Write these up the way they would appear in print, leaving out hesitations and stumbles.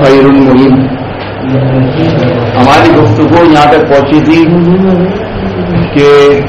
خیر مبین. ہماری گفتگو یہاں تک پہنچی تھی کہ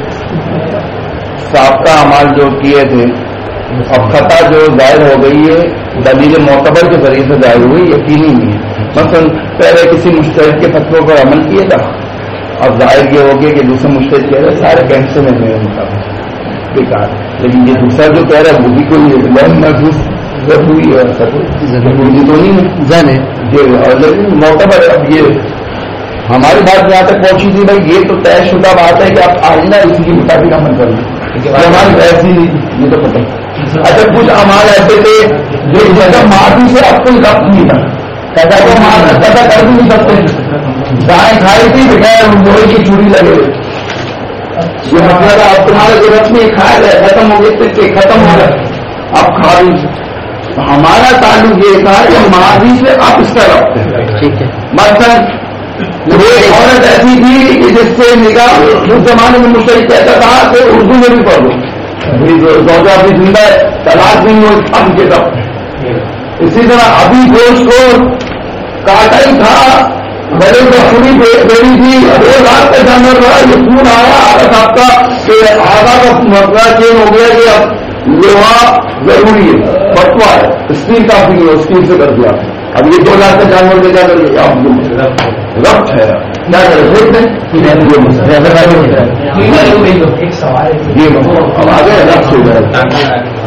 سابقہ اعمال جو کیے تھے اب خطا جو ظاہر ہو گئی ہے دلیل معتبر کے ذریعے سے ظاہر ہوئی یقینی نہیں ہے. مثلا پہلے کسی مجتہد کے فتویٰ پر عمل کیا تھا اب ظاہر یہ ہو گیا کہ دوسرے مجتہد کہہ رہے سارے کینسر میں میرے مطابق بیکار. لیکن یہ دوسرا جو کہہ رہا ہے وہ بھی کوئی محسوس ضروری ہے ضروری تو نہیں ہے لیکن معتبر ہے. اب یہ ہماری بات یہاں تک پہنچی تھی بھائی یہ تو طے شدہ بات ہے کہ آپ آئندہ اسی کے مطابق عمل کر لیں. ہماری ایسی یہ تو پتہ. اچھا کچھ اعمال ایسے تھے جو ماضی سے اب کوئی ربط نہیں تھا پیدا کو پیدا کر بھی نہیں سکتے. دائیں کھائی تھی بغیر لوہے کی چوڑی لگے ہوئے یہ مطلب اب تمہارے جو رقم کھایا گیا ختم ہو گئے ختم ہو گئے اب کھا بھی. ہمارا تعلق یہ تھا کہ ماضی سے اب اس کا ربط ہے. ٹھیک ہے. مثلا ایک عورت ایسی تھی کہ جس سے نکاح اس زمانے میں مشترک کہتا تھا کہ اردو میں بھی پڑھ لو زوجہ بھی زندہ ہے طلاق نہیں ہو اب کے سب. اسی طرح ابھی گوشت کو کاٹا ہی تھا بڑے بڑی بیڑی تھی 2 لاکھ کا جانور رہا یہ فون آیا آگا صاحب کا کہ آگا کا مسئلہ چینج ہو گیا کہ اب لوہا ضروری ہے بٹوا ہے اسٹیل کافی نہیں ہے اسٹیل سے کر دیا. اب یہ 2 لاکھ کا جانور لے جا کر آپ ربط ہے کیا کریں اب آگے ربط ہو جائے.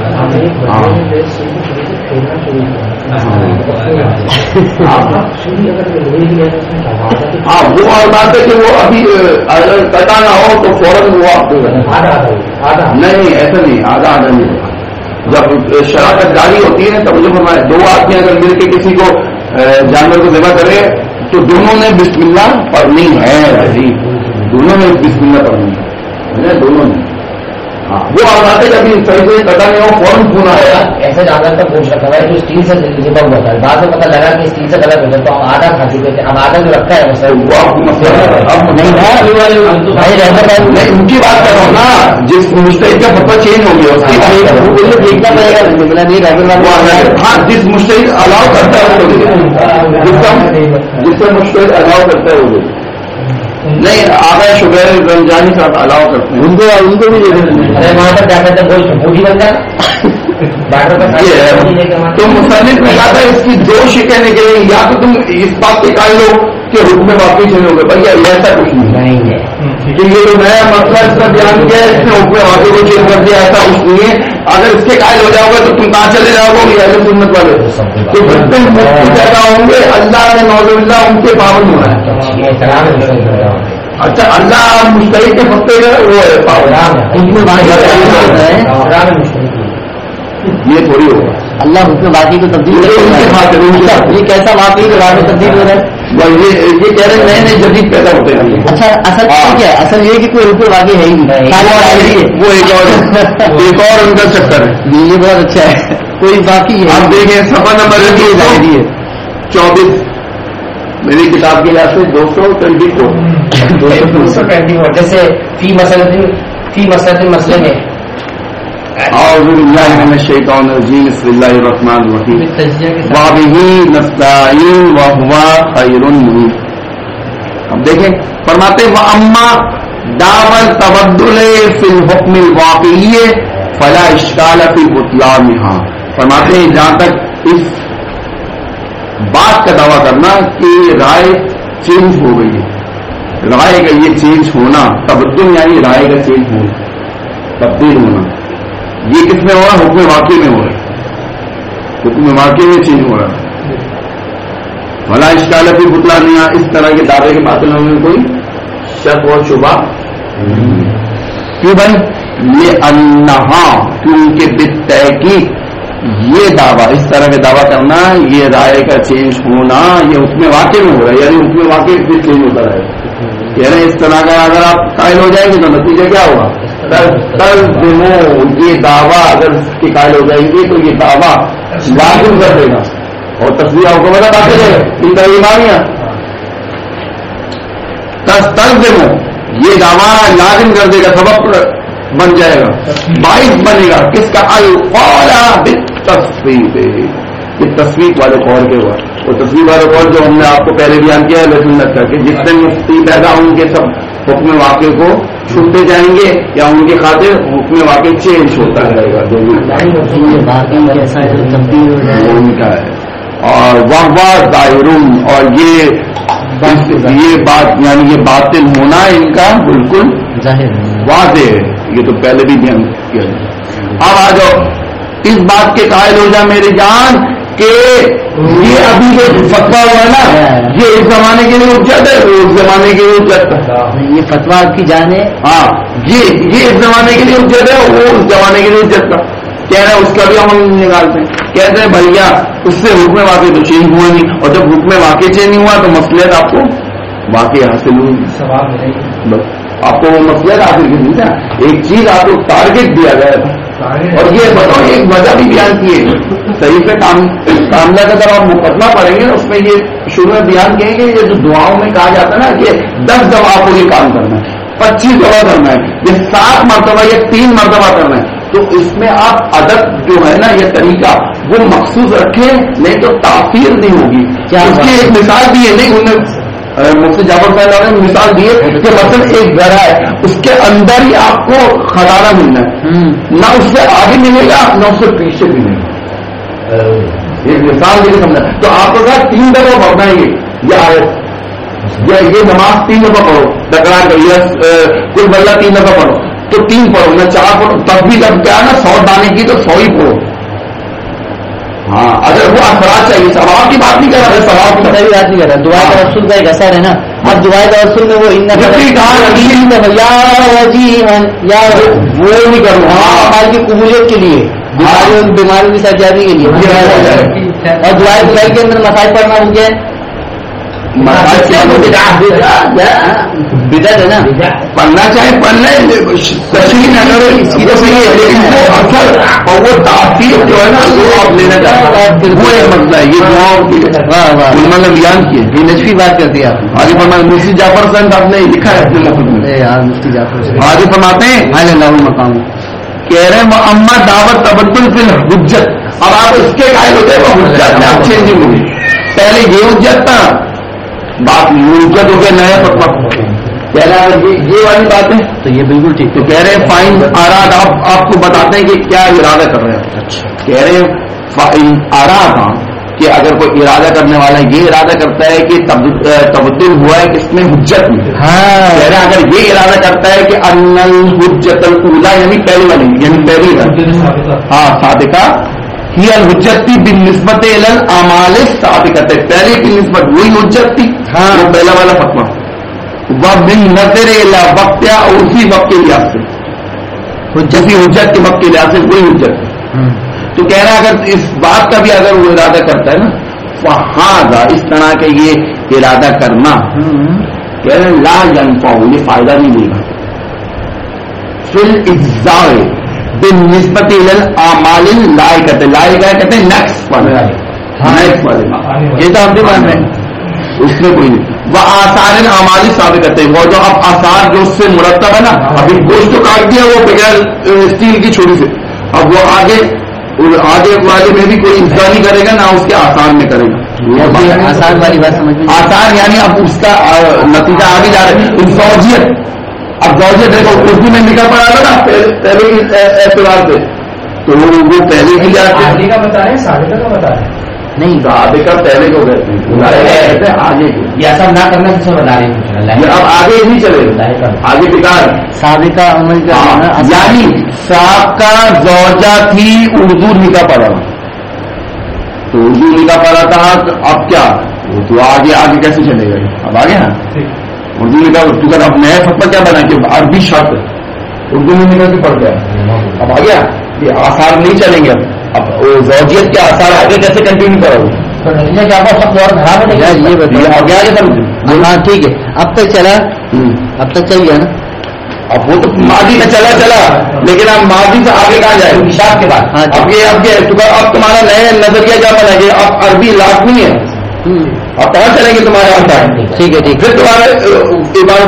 ہاں وہ اور بات ہے کہ وہ ابھی اگر کٹا نہ ہو تو فوراً وہ آپ کو نہیں ایسا نہیں آدھا نہیں ہوگا. جب شراکت داری ہوتی ہے نا تب مجھے فرمایا 2 آدمی اگر مل کے کسی کو جانور کو ذبح کرے تو دونوں نے بسم اللہ پڑھنی ہے. دونوں نے بسم اللہ پڑھنی ہے دونوں نے. ہاں وہ آزاد ہے کبھی صحیح سے کٹا نہیں ہو فوراً خون آئے گا. ایسے جانور کا گوشت رکھا ہوا ہے جو اسٹیل سے ذبح ہوا تھا بعد میں پتہ لگا کہ اسٹیل سے غلط ہو جائے تو ہم آدھا کھا چکے تھے اب آدھا جو رکھا ہے وہ آپ کو مسئلہ اب نہیں ہے ان کی بات کر رہا ہوں نا جس مشترک کا فتویٰ چینج ہو گیا دیکھنا پڑے گا. ہاں جس مشترک الاؤ کرتا ہے جس سے مشترک الاؤ کرتا ہے وہ نہیں آگا شبیر رمضانی صاحب الاؤ کرتے ہیں ان کو بھی وہاں پر کیا کہتے ہیں گوشت بوٹی بن جاتا. تو مصنف نے کہا تھا اس کی 2 شکیں نکلیں یا تو تم اس بات کے قائل ہو کہ حکم واقعی چلے ہوگے بھائی ایسا کچھ نہیں ہے کہ یہ جو نیا مسئلہ اس کا بیان کیا ہے اس نے حکم واقعی کو چینج کر دیا ایسا کچھ نہیں ہے. اگر اس کے قائل ہو جاؤ گے تو تم کہاں چلے جاؤ گے ایسے سنت والے کہ جب تم مفتی پیدا ہوں گے اللہ نے نوز اللہ ان کے پابند ہونا ہے. اچھا اللہ مشترک کے فتوے کا وہ ہے یہ تھوڑی ہوگا اللہ حکم باقی کو تبدیل یہ کیسا واقعی کے بعد میں تبدیل ہو رہا ہے. یہ کہہ رہے ہیں نئے جدید پیدا ہوتے ہیں. اچھا اصل کیا ہے اصل یہ کہ کوئی حکم واقعی ہے ہی نہیں وہ ایک اور ان کا چکر ہے. یہ بہت اچھا ہے کوئی باقی ہے. آپ دیکھیں صفحہ نمبر 24 میری کتاب کے لحاظ سے 224 جیسے فی مسئلہ مسئلے میں اعوذ باللہ من الشیطان الرجیم بسم اللہ الرحمن الرحیم وبہ نستعین وہو خیر مبین. اب دیکھیں فرماتے واما دعوی التبدل فی الحکم الواقعی فلا اشکال فی بطلانها. فرماتے ہیں جہاں تک اس بات کا دعویٰ کرنا کہ رائے چینج ہو گئی ہے رائے کا یہ چینج ہونا تبدل یعنی رائے کا چینج ہونا تبدیل ہونا یہ کس میں ہو رہا ہے حکم واقعی میں ہو رہا ہے حکم واقعی میں چینج ہو رہا ہے. بھلا اشکال بھی بتلا نہیں اس طرح کے دعوے کے باطل ہونے میں کوئی شک اور شبہ کیوں بھائی یہ انہا کیونکہ بالتحقیق یہ دعویٰ اس طرح کا دعویٰ کرنا یہ رائے کا چینج ہونا یہ حکم واقعی میں ہو رہا ہے یعنی حکم واقعی بھی چینج ہوتا رہے یعنی اس طرح کا اگر آپ قائل ہو جائیں گے تو نتیجہ کیا ہوگا یہ دعویٰ اگر اس کے قائل ہو جائیں گے تو یہ دعویٰ لازم کر دے گا اور تصویر آپ کو بتا پاتے ہیں ان کا ایمانیاں یہ دعویٰ لازم کر دے گا سبب بن جائے گا باعث بنے گا کس کا القول بالتصویب یہ تصویب والے قول کے بعد وہ تصویر والا قول جو ہم نے آپ کو پہلے بیان کیا ہے سنت کا کہ جتنے مفتی پیدا ہوں گے سب حکم واقع کو چھوٹتے جائیں گے یا ان کی خاطر حکم واقع چینج ہوتا رہے گا جو بھی کا ہے. اور واہ ظاہرون اور یہ بات یعنی یہ باطل ہونا ان کا بالکل واضح ہے. یہ تو پہلے بھی بیان کیا جائے. اب آ جاؤ اس بات کے قائل ہو جا میری جان کہ یہ ابھی جو فتوا ہوا ہے نا یہ اس زمانے کے لیے حجت ہے وہ اس زمانے کے لیے حجت ہے. یہ فتوا آپ کی جان ہے. ہاں یہ اس زمانے کے لیے حجت ہے وہ اس زمانے کے لیے حجت تھا. کہہ رہے ہیں اس کا بھی عمل نکالتے ہیں. کہتے ہیں بھیا اس سے حکم واقع تو چینج ہوا نہیں اور جب حکم واقع چینج نہیں ہوا تو مصلحت آپ کو واقع حاصل ہوئی. آپ کو وہ مصلحت حاصل کی تھی. ایک چیز آپ کو ٹارگیٹ دیا گیا تھا اور یہ بتاؤ ایک وجہ بھی بیان کیے صحیح پہ کاملہ کا جب آپ مقدمہ پڑھیں گے اس میں یہ شروع میں بیان کہیں گے یہ جو دعاؤں میں کہا جاتا ہے نا کہ 10 دفعہ آپ کو یہ کام کرنا ہے 25 دفعہ کرنا ہے یہ 7 مرتبہ یا 3 مرتبہ کرنا ہے. تو اس میں آپ عدد جو ہے نا یہ طریقہ وہ مخصوص رکھیں نہیں تو تاثیر نہیں ہوگی. اس کی ایک مثال دی ہے نہیں انہوں نے مفتی جعفر صاحب نے مثال دی ہے کہ مثلا ایک گھر ہے اس کے اندر ہی آپ کو خزانہ ملنا ہے نہ اس سے آگے ملے گا نہ اس سے پیچھے ملے گا. ایک مثال دے کے سمجھا تو آپ کو کہا 3 دفعہ پڑھنا ہے یہ آیت یا یہ نماز 3 دفعہ پڑھو تکرار کریے کوئی بلّہ 3 دفعہ پڑھو تو 3 پڑھو نہ 4 پڑھو تب بھی جب کیا نا 100 دانے کی تو 100 ہی پڑھو. ہاں اگر وہ اثرات چاہیے ثواب کی بات نہیں کر رہا ثواب کی بات نہیں کر رہا. دعا کا رسول کا ایک اثر ہے نا. اب دعا کا رسول میں وہ نہیں کروں ہاں کی قبولیت کے لیے بیماریوں کی سرجاری کے لیے اور دعائیں دعائی کے اندر مسائل پڑھنا ہو گیا بدعت ہے نا. پڑھنا چاہے پڑھنا تشریح نہ کرو اس کی تو صحیح ہے لیکن وہ اثر اور وہ تاثیر جو ہے نا وہ آپ لینا چاہتے ہیں وہ ایک مسئلہ ہے. یہ دعاؤں کی علماء نے بیان کی ہے یہ نجفی بات کرتی ہے آپ آگے فرمائے. مفتی جعفر صاحب آپ نے لکھا ہے اپنے مفت میں مفتی جعفر آگے فرماتے ہیں اللہ مقام کہہ رہے ہیں اما دعوت تبدل فی الحجت. اب آپ اس کے قائل ہوتے ہیں وہ حجت میں آپ چینجنگ ہوگی. پہلے یہ حجت تھا بات حجت ہو گیا نیا فتوا کہہ رہا ہے یہ والی بات ہے تو یہ بالکل ٹھیک. تو کہہ رہے ہیں فائن آراد آپ کو بتاتے ہیں کہ کیا ارادہ کر رہے ہیں. کہہ رہے ہیں فائن آراد کہ اگر کوئی ارادہ کرنے والا یہ ارادہ کرتا ہے کہ تبدل ہوا ہے کس میں حجت میں کہہ رہے ہیں اگر یہ ارادہ کرتا ہے کہ ان الحجت الاولی یعنی پہلی والی یعنی پہلی ہاں صادقہ ہی الحجت تھی بالنسبت الی الاعمال السابقۃ پہلے کی نسبت وہی حجت تھی وہ پہلا والا فتویٰ وبالنظر الی وقت اور اسی وقت کے لحاظ سے حجت کے وقت کے لحاظ سے کوئی حجت ہے. تو کہہ رہا ہے اگر اس بات کا بھی اگر وہ ارادہ کرتا ہے نا فہذا اس طرح کے یہ ارادہ کرنا کہہ رہے ہیں لا ينفع یہ فائدہ نہیں دے گا فی الاجزاء بالنسبت الی الاعمال اللائقۃ لائقہ کہتے ہیں نیکسٹ والے یہ تو ہم بھی مان رہے ہیں اس میں کوئی نہیں. وہ آثار اعمال ثابت وہ جو اب آثار جو اس سے مرتب ہے نا ابھی گوشت تو کاٹ دیا وہ بغیر اسٹیل کی چھری سے اب وہ آگے والے میں بھی کوئی اجزا نہیں کرے گا نہ اس کے آثار میں کرے گا. آثار والی بات سمجھ آثار یعنی اب اس کا نتیجہ آگے جا رہا ہے زوجیت. اب زوجیت دیکھو اردو میں نکل پڑا تھا نا پہلے کے اعتبار سے تو وہ پہلے کی جاتے کا بتا رہے ہیں سابقہ کا بتا رہے ہیں نہیں سابقہ پہلے کو کہتے ہیں آگے کو یہ ایسا نہ کرنا سے بتا رہے ہیں اب آگے نہیں چلے آگے بکار سابقہ عمل یعنی سابقہ زوجہ تھی اردو نکاح پڑا تو اردو نکاح پڑا تھا اب کیا تو آگے کیسے چلے گا اب آگے نا اردو نکاح تو کر اب نیا فتویٰ کیا بنا کہ عربی شرط اردو میں نکاح کی پڑ گیا اب آ گیا یہ آثار نہیں چلیں گے اب وہ زوجیت کے آثار آگے کیسے کنٹینیو کرو گے یہ بتائیے آگے آگے سمجھ ہاں ٹھیک ہے اب تک چلا اب تک چل گیا نا اب وہ تو ماضی میں چلا لیکن اب ماضی سے آگے کہاں جائے حساب کے بعد اب تمہارا نیا نظریہ کیا بنا کہ اب عربی لازمی ہے اب کہاں چلیں گے تمہارے آتا ٹھیک ہے ٹھیک پھر تمہارے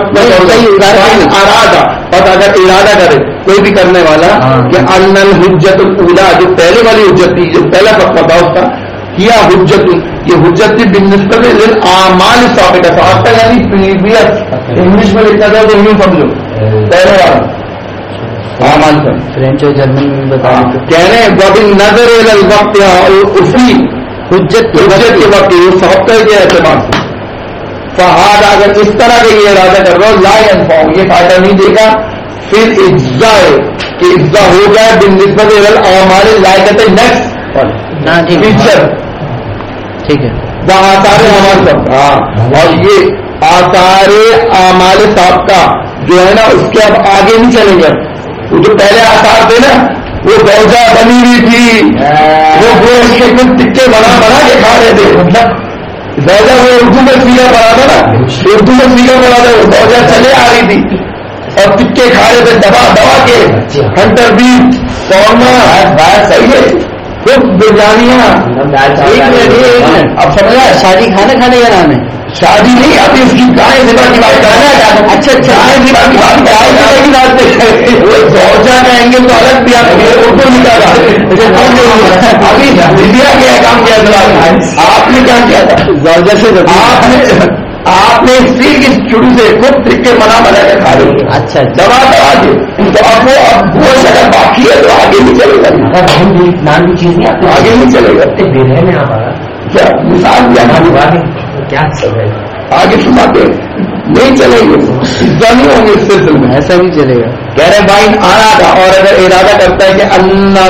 ارادہ بس اگر ارادہ کرے کوئی بھی کرنے والا کہ ان الحجت الاولی جو پہلے والی حجت تھی جو پہلا فتویٰ تھا اس کا کیا حجت، یہ حجت تھی بالنسبت للأعمال السابقہ، سابقہ یعنی پریویس، انگلش میں لکھا جائے تو یوں سمجھو پہلے والا اعمال کا فرینچ اور جرمن میں بتا کہہ رہے ہیں وبالنظر الى الوقت، اور اسی حجت کے وقت یہ سابقہ کے اعتبار سے فہاد، اگر اس طرح کا یہ ارادہ کر رہا ہو لا ينفع، یہ فائدہ نہیں دے گا، پھر اجزا کہ اجزا ہو جائے بالنسبت الاعمال لائقۃ نیکسٹ فیچر، ٹھیک ہے، وہ آثار اعمال سب، ہاں، اور یہ آثار اعمال سابقہ جو ہے نا اس کے اب آگے نہیں چلیں گے، وہ جو پہلے آثار تھے نا، وہ زوجہ بنی ہوئی تھی، وہ گوشت کے کچھ ٹکے بنا کے کھا رہے تھے، زوجہ وہ اردو میں سیگا پڑا تھا نا، اردو میں سیگا پڑا تھا، وہ زوجہ چلے آ رہی تھی اور ٹکے کھا رہے تھے دبا کے، ہنٹر بیٹ قورمہ بات صحیح ہے، خود بریانیاں، اب سمجھا شادی کھانا کھانے کا نام ہے، شادی نہیں آتی اس کی گائے زبا کی بات کرنا، اچھا گائے زبا کی بات زوجہ کہیں گے تو الگ بھی اردو نکالا، ابھی انڈیا کیا کام کیا تھا آپ نے، کیا کیا تھا زوجہ سے آپ نے سیکھ اس چڑو سے خود ٹکے بنا کے کھا لیں، اچھا دبا کے، تو اب وہ گوشت اگر باقی ہے تو آگے نہیں چلے گا، نام کی چیز نہیں آگے نہیں چلے گا، کیا مثال دیا کیا آگے سناتے نہیں چلیں گے، عزا نہیں ہوں گے اس سلسلے میں، ایسا بھی چلے گا، کہہ رہے بھائی آنا تھا، اور اگر ارادہ کرتا ہے کہ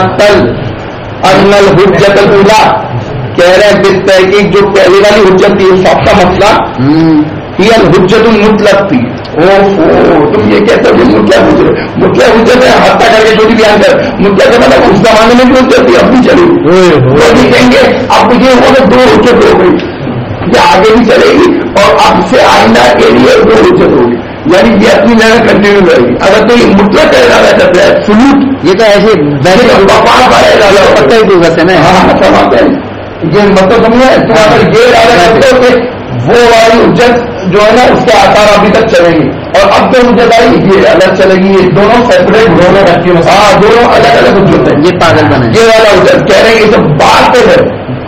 ان الحجت الاولی، کہہ رہے ہیں بس تحقیق جو پہلی والی حجت تھی وہ سب کا مسئلہ یہ الحجت المطلق تھی، تم یہ کہتے ہو مطلق حجت ہے، حتیٰ کر کے جو بھی بیان کر مطلق ہے، مطلب اس زمانے میں بھی حجت تھی، اب بھی چلے گی، وہ بھی کہیں گے اب یہ ہوگا دو حجت ہو گئی، یہ آگے بھی چلے گی، اور اب سے آئندہ کے لیے دو حجت ہوگی، یعنی یہ اپنی جگہ کنٹینیو رہے گی، اگر کوئی مطلق کا ارادہ کرتا ہے سلوک، یہ تو ایسے وفاق والا ارادہ پتہ ہی تو بس ہے نا، ہاں سمجھتے ہیں یہ مطلب سمجھے، تو اگر یہ ارادہ کرتے ہو کہ وہ والی حجت جو ہے نا اس کے آثار ابھی تک چلیں گی، اور اب جو حجت آئی یہ الگ چلے گی، یہ دونوں سیپریٹ دونوں رکھتی ہیں، ہاں دونوں الگ الگ حجت ہیں، یہ پاگل بنا یہ والا حجت کہہ رہے ہیں یہ سب بات ہے،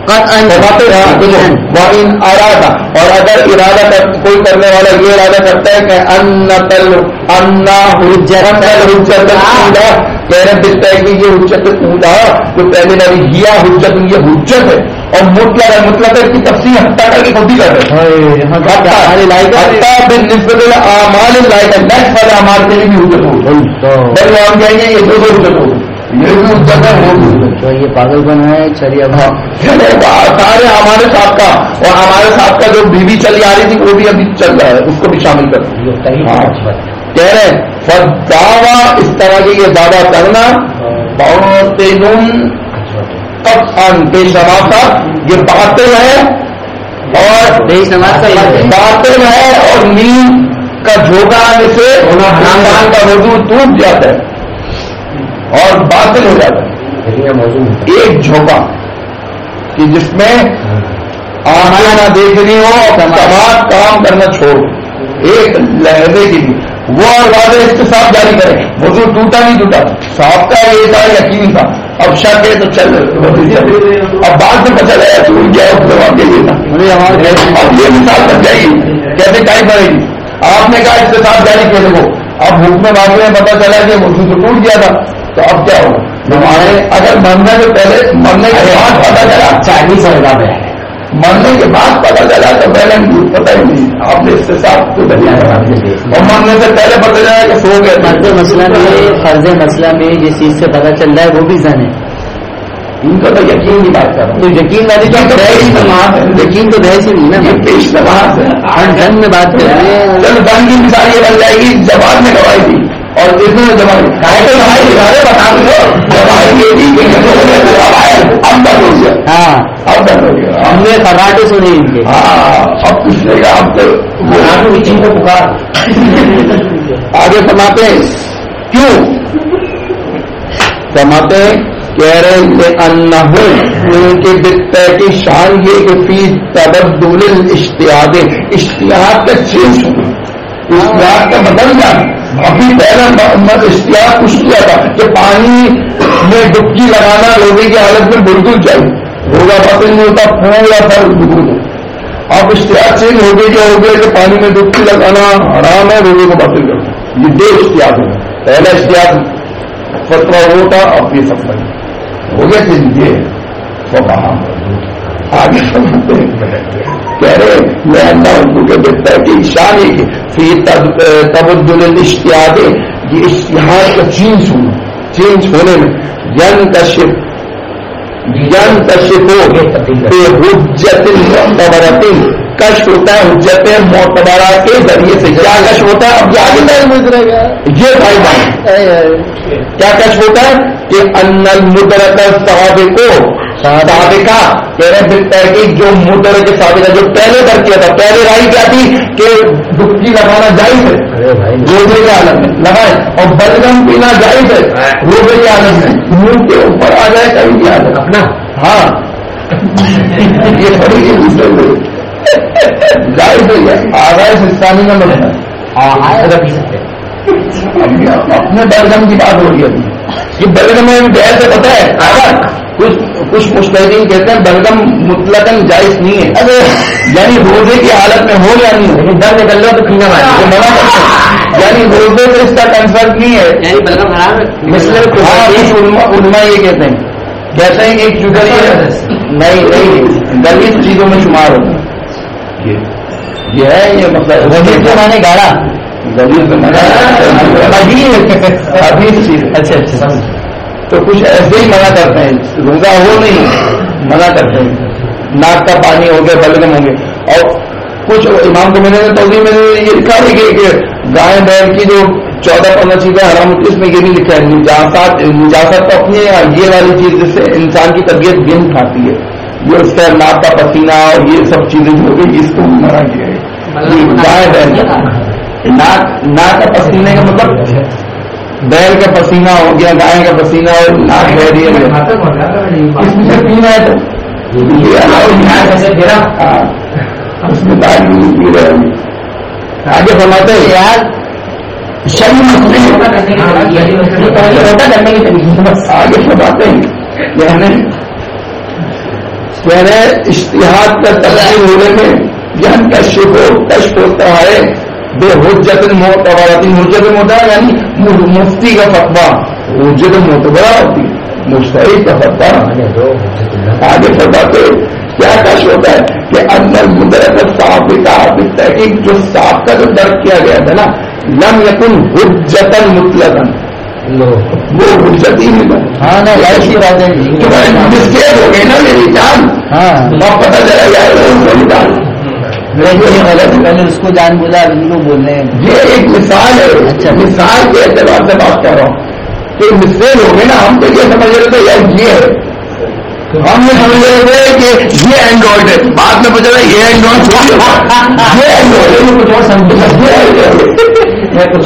ارادہ، اور اگر ارادہ کوئی کرنے والا یہ ارادہ کرتا ہے کہ کہہ رہے بس کہ یہ حجت اولا جو پہلے والی یہ حجت یہ حجت ہے، اور مطلق ہے، مطلق ہے کی تفصیل حتیٰ کر کے خود ہی کر رہے ہیں، نسبت اعمال لائق نیکسٹ والے اعمال کے لیے بھی حجت ہوگی، پہلے ہم کہیں گے یہ دو حجت ہوگی، یہ بھی حجت ہے، یہ پاگل بن ہے چلیے اب سارے ہمارے صاحب کا، اور ہمارے صاحب کا جو بیوی چلی آ رہی تھی وہ بھی ابھی چل رہا ہے، اس کو بھی شامل کر کہہ رہے ہیں دعویٰ اس طرح کی یہ دعویٰ کرنا بے شماعت یہ باطل ہے، اور باطل ہے، اور نیند کا جھوکا آنے سے خاندان کا وضو ٹوٹ جاتا ہے اور باطل ہو جاتا ہے، ایک جھوکا کہ جس میں آنا نہ دیکھنی ہو، تمام کام کرنا چھوڑ ایک لہجے کے لیے وہ اور واضح احتساب جاری کرے، وضو ٹوٹا نہیں ٹوٹا، صاحب کا یہ تھا یقین تھا، اب شک ہے تو چل اب بعد میں پتا چلا ٹوٹ گیا اس جواب کے لیے تھا، اب یہ مثال بن جائے گی کیسے ٹائم پڑے گی، آپ نے کہا احتساب جاری کر دو، اب حکم واقعے میں پتا چلا کہ وضو تو ٹوٹ گیا تھا، تو اب کیا ہوگا ہمارے اگر مرنے سے پہلے مرنے کے بعد پتا چلا چائنیز مرنے کے بعد پتا چلا تو پہلے پتہ ہی نہیں، آپ نے اس کے ساتھ تو دنیا اور مرنے سے پہلے پتا چلا کہ سو گئے، فرض مسئلہ میں جس چیز سے پتا چل رہا ہے وہ بھی زن ہے، ان کو تو یقین کی بات کر رہا ہوں، تو یقین والی یقین تو بحث ہی نہیں نا، یہ پیش نماز ہے، دن میں بات کر رہے ہیں، چلو دن کی مثال یہ بن جائے گی، جواب میں گواہی دی اور اس میں جواب بتا دو گواہی یہ دی اب تک ہو گیا، ہاں اب تک ہو گیا، ہم نے خراٹے سنے ان کے، ہاں اب پوچھنے کا اب تو کچن کو پکار آگے سماتے ہیں، کیوں سماتے ہیں کہہ رہے ان کے بتہ کی شان یہ کہ فی تبدل الاشتہاد، اشتہاد کا چینج ہونا، اشتہاد کا بدل جانا، ابھی پہلا اشتہاد کچھ کیا تھا کہ پانی میں ڈبکی لگانا روزے کی حالت میں بالکل چاہیے، روزہ باطل نہیں ہوتا، پورا فرض ڈبو دو. آپ اشتہاد چینج ہو گئے کیا ہو گیا کہ پانی میں ڈبکی لگانا حرام ہے، روزے کو باطل کر دو. یہ دو اشتہاد ہے. پہلا اشتہاد فتویٰ وہ تھا، اب یہ سب ہو گیا چیز یہ فقہا آگے سمجھتے کہہ رہے میں اللہ ان کو دیکھتا ہے کہ شان ہے کہ فی تبدل الاشتہاد، یہ اشتہاد کا چینج ہونے میں ینکشف بحجت معتبرۃ، کشف ہوتا ہے حجت معتبرہ کے ذریعے سے. کیا کشف ہوتا ہے؟ اب یہ آگے یہ فائدہ کیا کشف ہوتا ہے کہ ان المدرک سابقہ کہہ رہے بالتحقیق جو مدرک سابقہ جو پہلے در کیا تھا. پہلے رائے کیا تھی کہ ڈبکی لگانا جائز ہے روزے کے حالت میں لگائے، اور بلغم پینا جائز ہے روزے کے حالت میں. منہ کے اوپر آ جائے کبھی کی حالت اپنا. ہاں یہ تھوڑی سی جائز ہے. آغاز سستانی کا مطلب پی سکتے اپنے بلغم کی بات ہو رہی ہے. ابھی یہ بلغم میں بحث سے پتا ہے اگر کچھ مجتہدین کہتے ہیں بلغم مطلقاً جائز نہیں ہے، یعنی روزے کی حالت میں ہو یا نہیں ہو، ڈر نکل لو تو پینا منع کرتے ہیں، یعنی روزے سے اس کا کنسرٹ نہیں ہے، یعنی بلغم حرام ہے. علماء یہ کہتے ہیں کہ ایک شوگر نہیں غلیظ چیزوں میں شمار ہوتا ہے. یہ ہے یہ مطلب غلیظ کو میں نے گاڑا غلیظ چیز. اچھا تو کچھ ایسے ہی منع کرتے ہیں، روزہ ہو نہیں منع کرتے ہیں. ناک کا پانی ہو گیا بلغم ہوں گے. اور کچھ امام کو میں نے توضیح میں یہ لکھا ہے کہ گائے بیل کی جو 14-15 چیزیں حرام ہوتی ہے اس میں یہ نہیں لکھا ہے نجاست تو اپنی یہ والی چیز جس سے انسان کی طبیعت گند کھاتی ہے، یہ اس کا ناک کا پسینہ اور یہ سب چیزیں جو ہوگی اس کو منع کیا ہے. گائے بیل ناک کا پسینے کا مطلب بیل کا پسینہ ہو گیا، گائے کا پسینہ اور ناک بہ رہی ہے اس میں پینا ہے تو اس میں دال بھی نہیں پی رہے. آگے فرماتے ہیں یار آگے فرماتے ہیں کہہ رہے اشتہاد کا تقسیم ہونے میں یہ کشف ہوتا ہے بے حجت معتبرۃ. حجت معتبرہ یعنی مفتی کا فتویٰ، حجت معتبرہ ہوتی ہے مجتہد کا فتویٰ. آگے فرماتے کیا کشف ہوتا ہے کہ اندر مدرک ثابتہ بالتحقیق جو ثابتہ جو درک کیا گیا تھا نا لم یکن حجتا مطلقا، وہ حجت ہی نہیں. ہاں نا ایسی بات ہے مسٹیک ہو گئی نا میری جان. ہاں پتہ چلا جائے میں نے اس کو جان بولا بول رہے ہیں. یہ ایک مثال ہے. اچھا مثال کے اعتبار سے بات کر رہا ہوں کہ مسٹیک ہو گئی نا. ہم تو یہ سمجھ رہے تھے یار یہ ہے، ہم یہ سمجھ رہے تھے کہ یہ اینڈرائڈ ہے، بعد میں پتا چلا یہ اینڈرائڈ یہ اینڈرائڈ کچھ اور سمجھ کچھ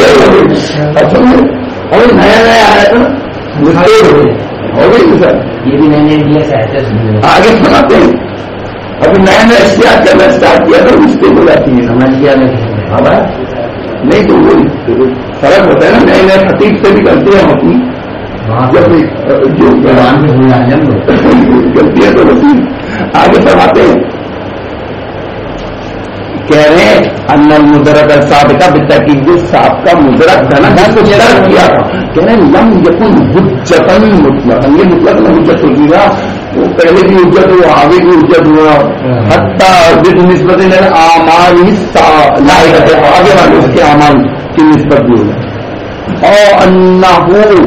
اور نیا نیا آیا تھا ہو گئی سر. یہ بھی نئے نئے آگے سناتے ہیں. ابھی نیا نیا اشتہاد کرنا اسٹارٹ کیا تو مسٹیک ہو جاتی ہے. سمجھ گیا نہیں تو وہ فرق ہوتا ہے نا. نئے نئے خطیب سے بھی کرتے ہیں ہم اپنی جو غلطی ہے تو وسیع. آگے فرماتے ہیں کہہ رہے ہیں ان المدرک السابقہ بالتحقیق جو سابقہ مدرک تھا نا جس کو درک کیا تھا کہہ رہے ہیں لم یکن حجتا مطلقا. یہ مطلق نہ حجت ہوگی گا، وہ پہلے بھی حجت ہوا آگے بھی حجت ہوا حتی نسبت اعمال لائق ہے آگے والے اس کے اعمال کی نسبت بھی ہوگا. اور انہ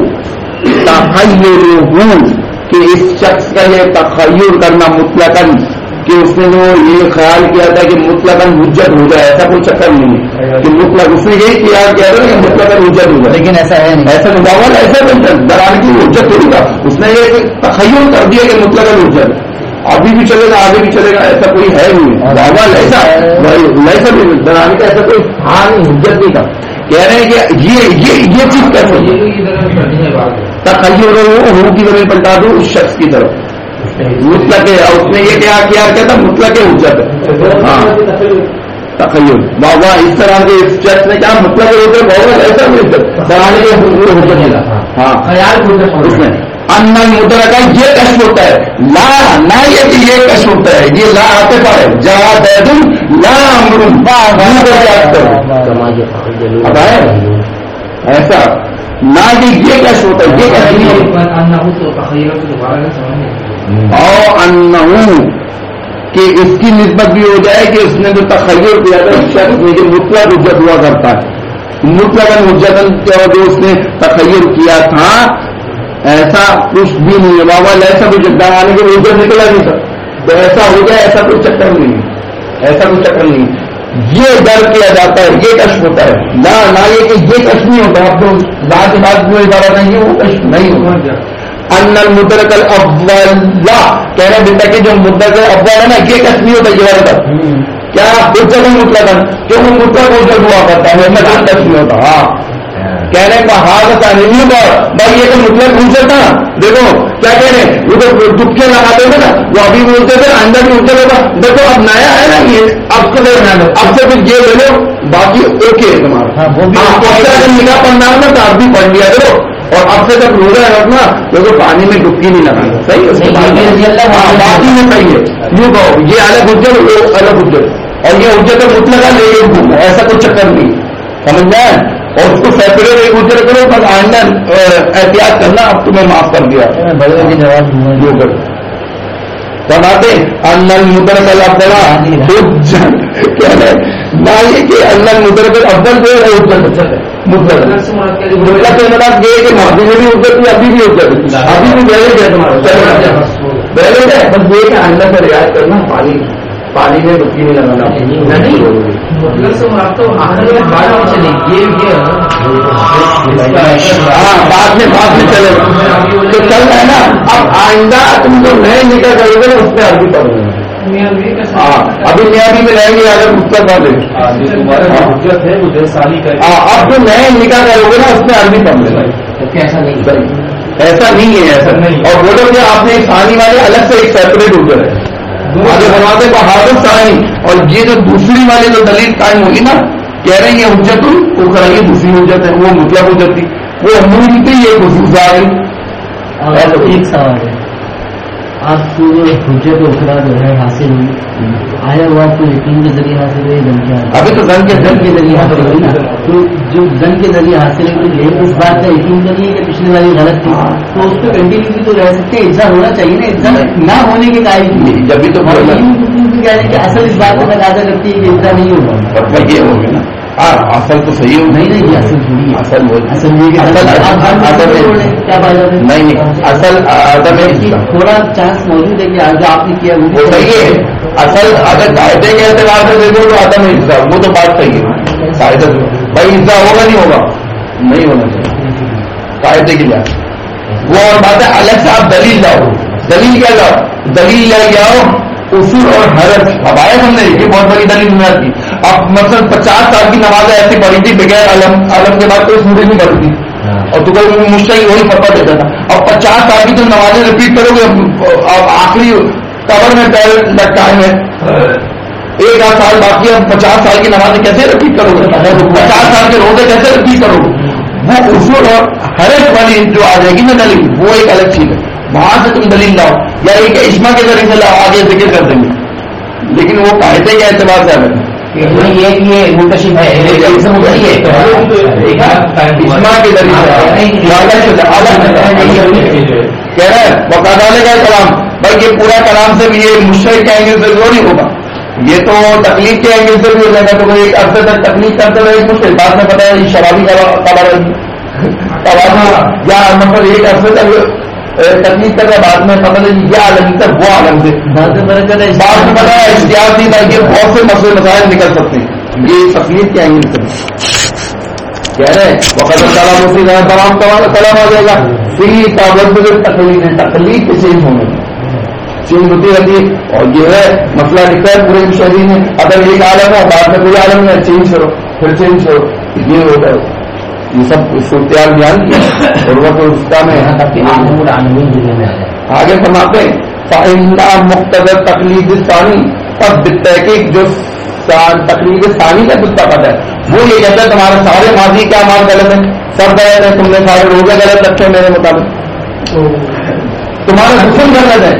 تخیل کہ اس شخص کا یہ تخیل کرنا مطلقاً کہ اس نے جو یہ خیال کیا تھا کہ مطلقاً حجت ہو جائے، ایسا کوئی چکر نہیں ہے کہ مطلق اس نے یہی کیا کہ مطلقاً حجت ہو جائے، لیکن ایسا ہے نہیں. ایسا مقابل ایسا دران کی حجت ہوگا. اس نے یہ تخیل کر دیا کہ مطلقاً حجت ابھی بھی چلے گا آگے بھی چلے گا، ایسا کوئی ہے نہیں. ایسا دران کا ایسا کوئی ہاں نہیں حجت نہیں تھا. کہہ رہے ہیں کہ یہ چیز کیسے تخیل ہو کی زمین پلٹا دو اس شخص کی طرف مطلق ہے. اس نے یہ کیا کہتا مطلق حجت ہے. ہاں تخیل بابا اس طرح کے اس شخص نے کیا مطلق ہوتے بابا ایسا حجت بنانے کے حجت ملا. ہاں اس نے ان المدرکہ یہ کشف ہوتا ہے، لا نہ یہ کہ یہ کشف ہوتا ہے، یہ لا عاطفہ ہے، جا زید لا عمرو اب آیا ایسا نہ یہ کشف ہوتا ہے، یہ کشف نہیں ہوتا اور انہو کہ اس کی نسبت بھی ہو جائے کہ اس نے جو تخیر کیا تھا شخص میں جو مطلق حجت ہوا کرتا ہے، مطلق حجت جو اس نے تخیر کیا تھا ایسا کچھ بھی نہیں ہے بابا، ایسا کوئی چکر آنے کے حجت نکلا نہیں سر، تو ایسا ہو جائے ایسا کوئی چکر نہیں ہے، ایسا کوئی چکر نہیں ہے، یہ ڈر کیا جاتا ہے، یہ کشف ہوتا ہے، نہ یہ کہ یہ کشف نہیں ہوتا، اب تو ذات بات جو عبارت نہیں ہے وہ کشف نہیں ہوتا۔ ان المدرک الاول کہہ رہے بیٹا کہ جو مدرک الاول ہے نا یہ کشف نہیں ہوتا، یہ والا کیا حجت مطلق کہ وہ مطلق حجت ہوا کرتا ہے، میں کشف نہیں ہوتا۔ ہاں کہہ رہے ہیں حاضر نہیں ہوگا بھائی، یہ تو مطلق حجت تھا، دیکھو کیا کہہ رہے ہیں وہ تو ڈبکے لگاتے تھے نا، وہ ابھی بولتے تھے اندر بھی حجت ہوگا، دیکھو اب نیا ہے نا یہ، اب سے کچھ یہ لے لو باقی اوکے ہے تمہارا، اگر نگاہ پڑھنا ہو نا تو آپ بھی پڑھ لیا کرو، اور اب سے جب روزہ رکھنا تو پانی میں ڈبکی نہیں لگانا، صحیح ہے باقی میں صحیح ہے، یوں کہو یہ الگ حجت وہ الگ حجت، اور یہ حجت مطلق ہے ایسا کچھ چکر نہیں، سمجھ جائے، اور اس کو سیپریٹ ایک حجت کرو، بس آئندہ احتیاط کرنا، اب تمہیں معاف کر دیا بناتے ان المدرک الاول حجت کیا ہے نہ یہ کہ ان المدرک الاول جو ہے حجت مطلق کے مراد یہ کہ ماضی میں بھی حجت تھی، ابھی بھی حجت، ابھی بھی ویلڈ ہے تمہارا، ویلڈ ہے، بس یہ کہ آئندہ سے رعایت کرنا، پانی میں ڈبکی نہیں لگانا، ہاں بعد میں چلے گا تو چل رہا ہے نا، اب آئندہ تم جو نئے نکل کرو گے اس میں عربی پڑھو گے، ہاں ابھی نیابی میں رہیں گے اگر مستق والے، اب جو نئے نکاح کرو گے نا اس میں عربی پڑھ لے گا، ایسا نہیں ہے، ایسا نہیں، اور بولو کہ آپ نے ثانی والے الگ سے ایک سیپریٹ اجر ہے، آگے بنواتے بہادر ثانی، اور یہ جو دوسری والی جو دلیل قائم ہوگی نا کہہ رہے ہیں یہ حجت وہ کرائیے دوسری حجت ہے، وہ مطلب حجت تھی، وہ عموم تھی، یہ خصوص آ گئی۔ ایک سوال ہے، آپ کو حجت اخرا جو ہے حاصل ہوئی، آیا وہ آپ کو یقین کے ذریعے حاصل ہوئی، زن کے ابھی تو زن کے ذریعے حاصل ہوئی نا، تو جو زن کے ذریعے حاصل ہوئی تو اس بات کا یقین کریے کہ پچھلے والی غلط تھی، تو اس پہ کنٹینیوٹی تو رہ سکتے، ایسا ہونا چاہیے نا، ایسا نہ ہونے کے قائل جبھی تو کہ اصل اس بات کو تقاضا کرتی ہے کہ ایسا نہیں ہوگا، یہ ہو گیا نا، اصل تو صحیح ہوگی نہیں، اصل تھوڑی اصل نہیں، اصل تھوڑا چانس موجود ہے کہ جو آپ نے کیا وہ صحیح ہے، اصل اگر قاعدے کے اعتبار سے دیکھو تو عدم حصہ وہ تو بات صحیح ہے، قاعدہ بھائی حصہ ہوگا نہیں ہوگا، نہیں ہونا چاہیے قاعدے کی بات، وہ اور بات ہے الگ سے آپ دلیل لاؤ، دلیل کیا لاؤ، دلیل لے جاؤ اصول اور حرج، اب آئے ہم نے یہ بہت بڑی دلیل بنا دی، اب مثلا 50 سال کی نمازیں ایسی پڑھی تھی بغیر علم کے بعد کوئی سورج نہیں پڑتی، اور تو کوئی مشتاق وہی پتہ دیتا تھا، اب 50 سال کی تو نمازیں رپیٹ کرو گے، اب آخری قبر میں پیر لٹکائے ہیں، 1 سال باقی، اب 50 سال کی نمازیں کیسے رپیٹ کرو گے، 50 سال کے روزے کیسے رپیٹ کرو گے، وہ اصول اور حرج والی جو آ جائے گی نا دلیل وہ ایک الگ چیز ہے، وہاں سے تم دلیل لاؤ، یا ایک اجماع کے ذریعے سے لاؤ، آگے ذکر کر دیں گے، لیکن وہ قاعدے کے اعتبار سے الگ ہے، یہ منتشب ہے اجماع کے ذریعے کہہ رہے ہیں وقادالے کا کلام، بھائی یہ پورا کلام سے بھی یہ مشرک کے اینگل سے نہیں ہوگا، یہ تو تکلیف کے اینگل سے بھی ہو جائے گا، تو کوئی ایک عرصے تک تکلیف کرتے رہے مشکل، بعد میں پتا ہے شرابی کا یا مطلب ایک عرصے تک تکلیف کر رہا، بعد میں پتہ نہیں یہ عالم تک وہ عالم سے بعد میں پتا ہے اشتہار نہیں تھا، یہ بہت سے مسئلے مسائل نکل سکتے ہیں، یہ تکلیف کے اینگل سے کہہ رہے ہیں وقت کلام اسی طرح تمام کلام آ جائے گا، پھر تکلیف ہے، تکلیف کے چینج ہونے چینج ہوتی رہتی ہے، اور یہ ہے مسئلہ لکھا ہے پورے شہری میں، اگر ایک عالم ہے بعد میں پورے عالم میں چینج کرو پھر چینج کرو، یہ ہوتا ہے، یہ سب صورتحال بیان کی اور وہ تو اس کا میں آگے فرماتے ہیں مقتضى تقلید ثانی، تب بالتحقیق جو تقلید ثانی کا دستہ پتہ ہے وہ یہ کہتا ہے تمہارے سارے ماضی کے اعمال غلط ہیں، سب غلط ہے، تم نے سارے روزے غلط رکھے میرے مطابق، تمہارا غسل غلط ہے.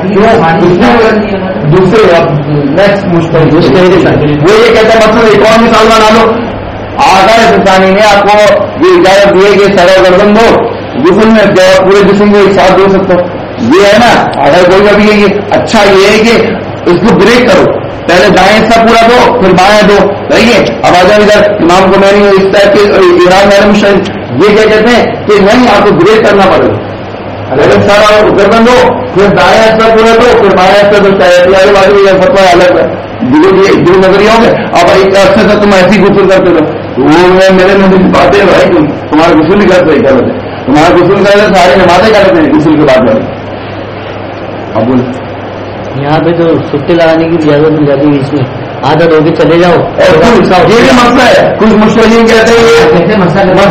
دوسرے نیکسٹ مشترک وہ یہ کہتا ہے مطلب ایک اور مثال بنا لو. آغاز ثانی نے آپ کو یہ اجازت دی ہے کہ سر و گردن دو غسل میں پورے جسم کو ایک ساتھ دھو سکتا ہو. یہ ہے نا اگر کوئی ابھی یہ اچھا یہ ہے کہ اس کو بریک کرو, پہلے دائیں حصہ پورا دو پھر بائیں دو. صحیح ہے. اب آ جاؤ ادھر امام کو میں نہیں اس ٹائپ کے ایران میرے مشاہد یہ کیا کہتے ہیں کہ نہیں آپ کو بریک کرنا پڑے گا. اگر سارا گردن دو پھر دائیں حصہ پورا دو پھر بائیں حصہ دو. چاہے بازو یہ فتوا الگ ہے دو نظریوں میں. اب ایک عرصے سے تم ایسی غسل کرتے رہو وہ میرے میں باتیں بھائی تمہارا غسل نہیں کرتے غلط ہے. تمہارا غسل کرتے سارے نمازیں کرتے ہیں غسل کے بعد والے. اب یہاں پہ تو سٹے لگانے کی اجازت مل جاتی ہے, اس میں عادت ہو کے چلے جاؤ. یہ بھی مسئلہ ہے. کچھ مشکل کہتے ہیں مسئلہ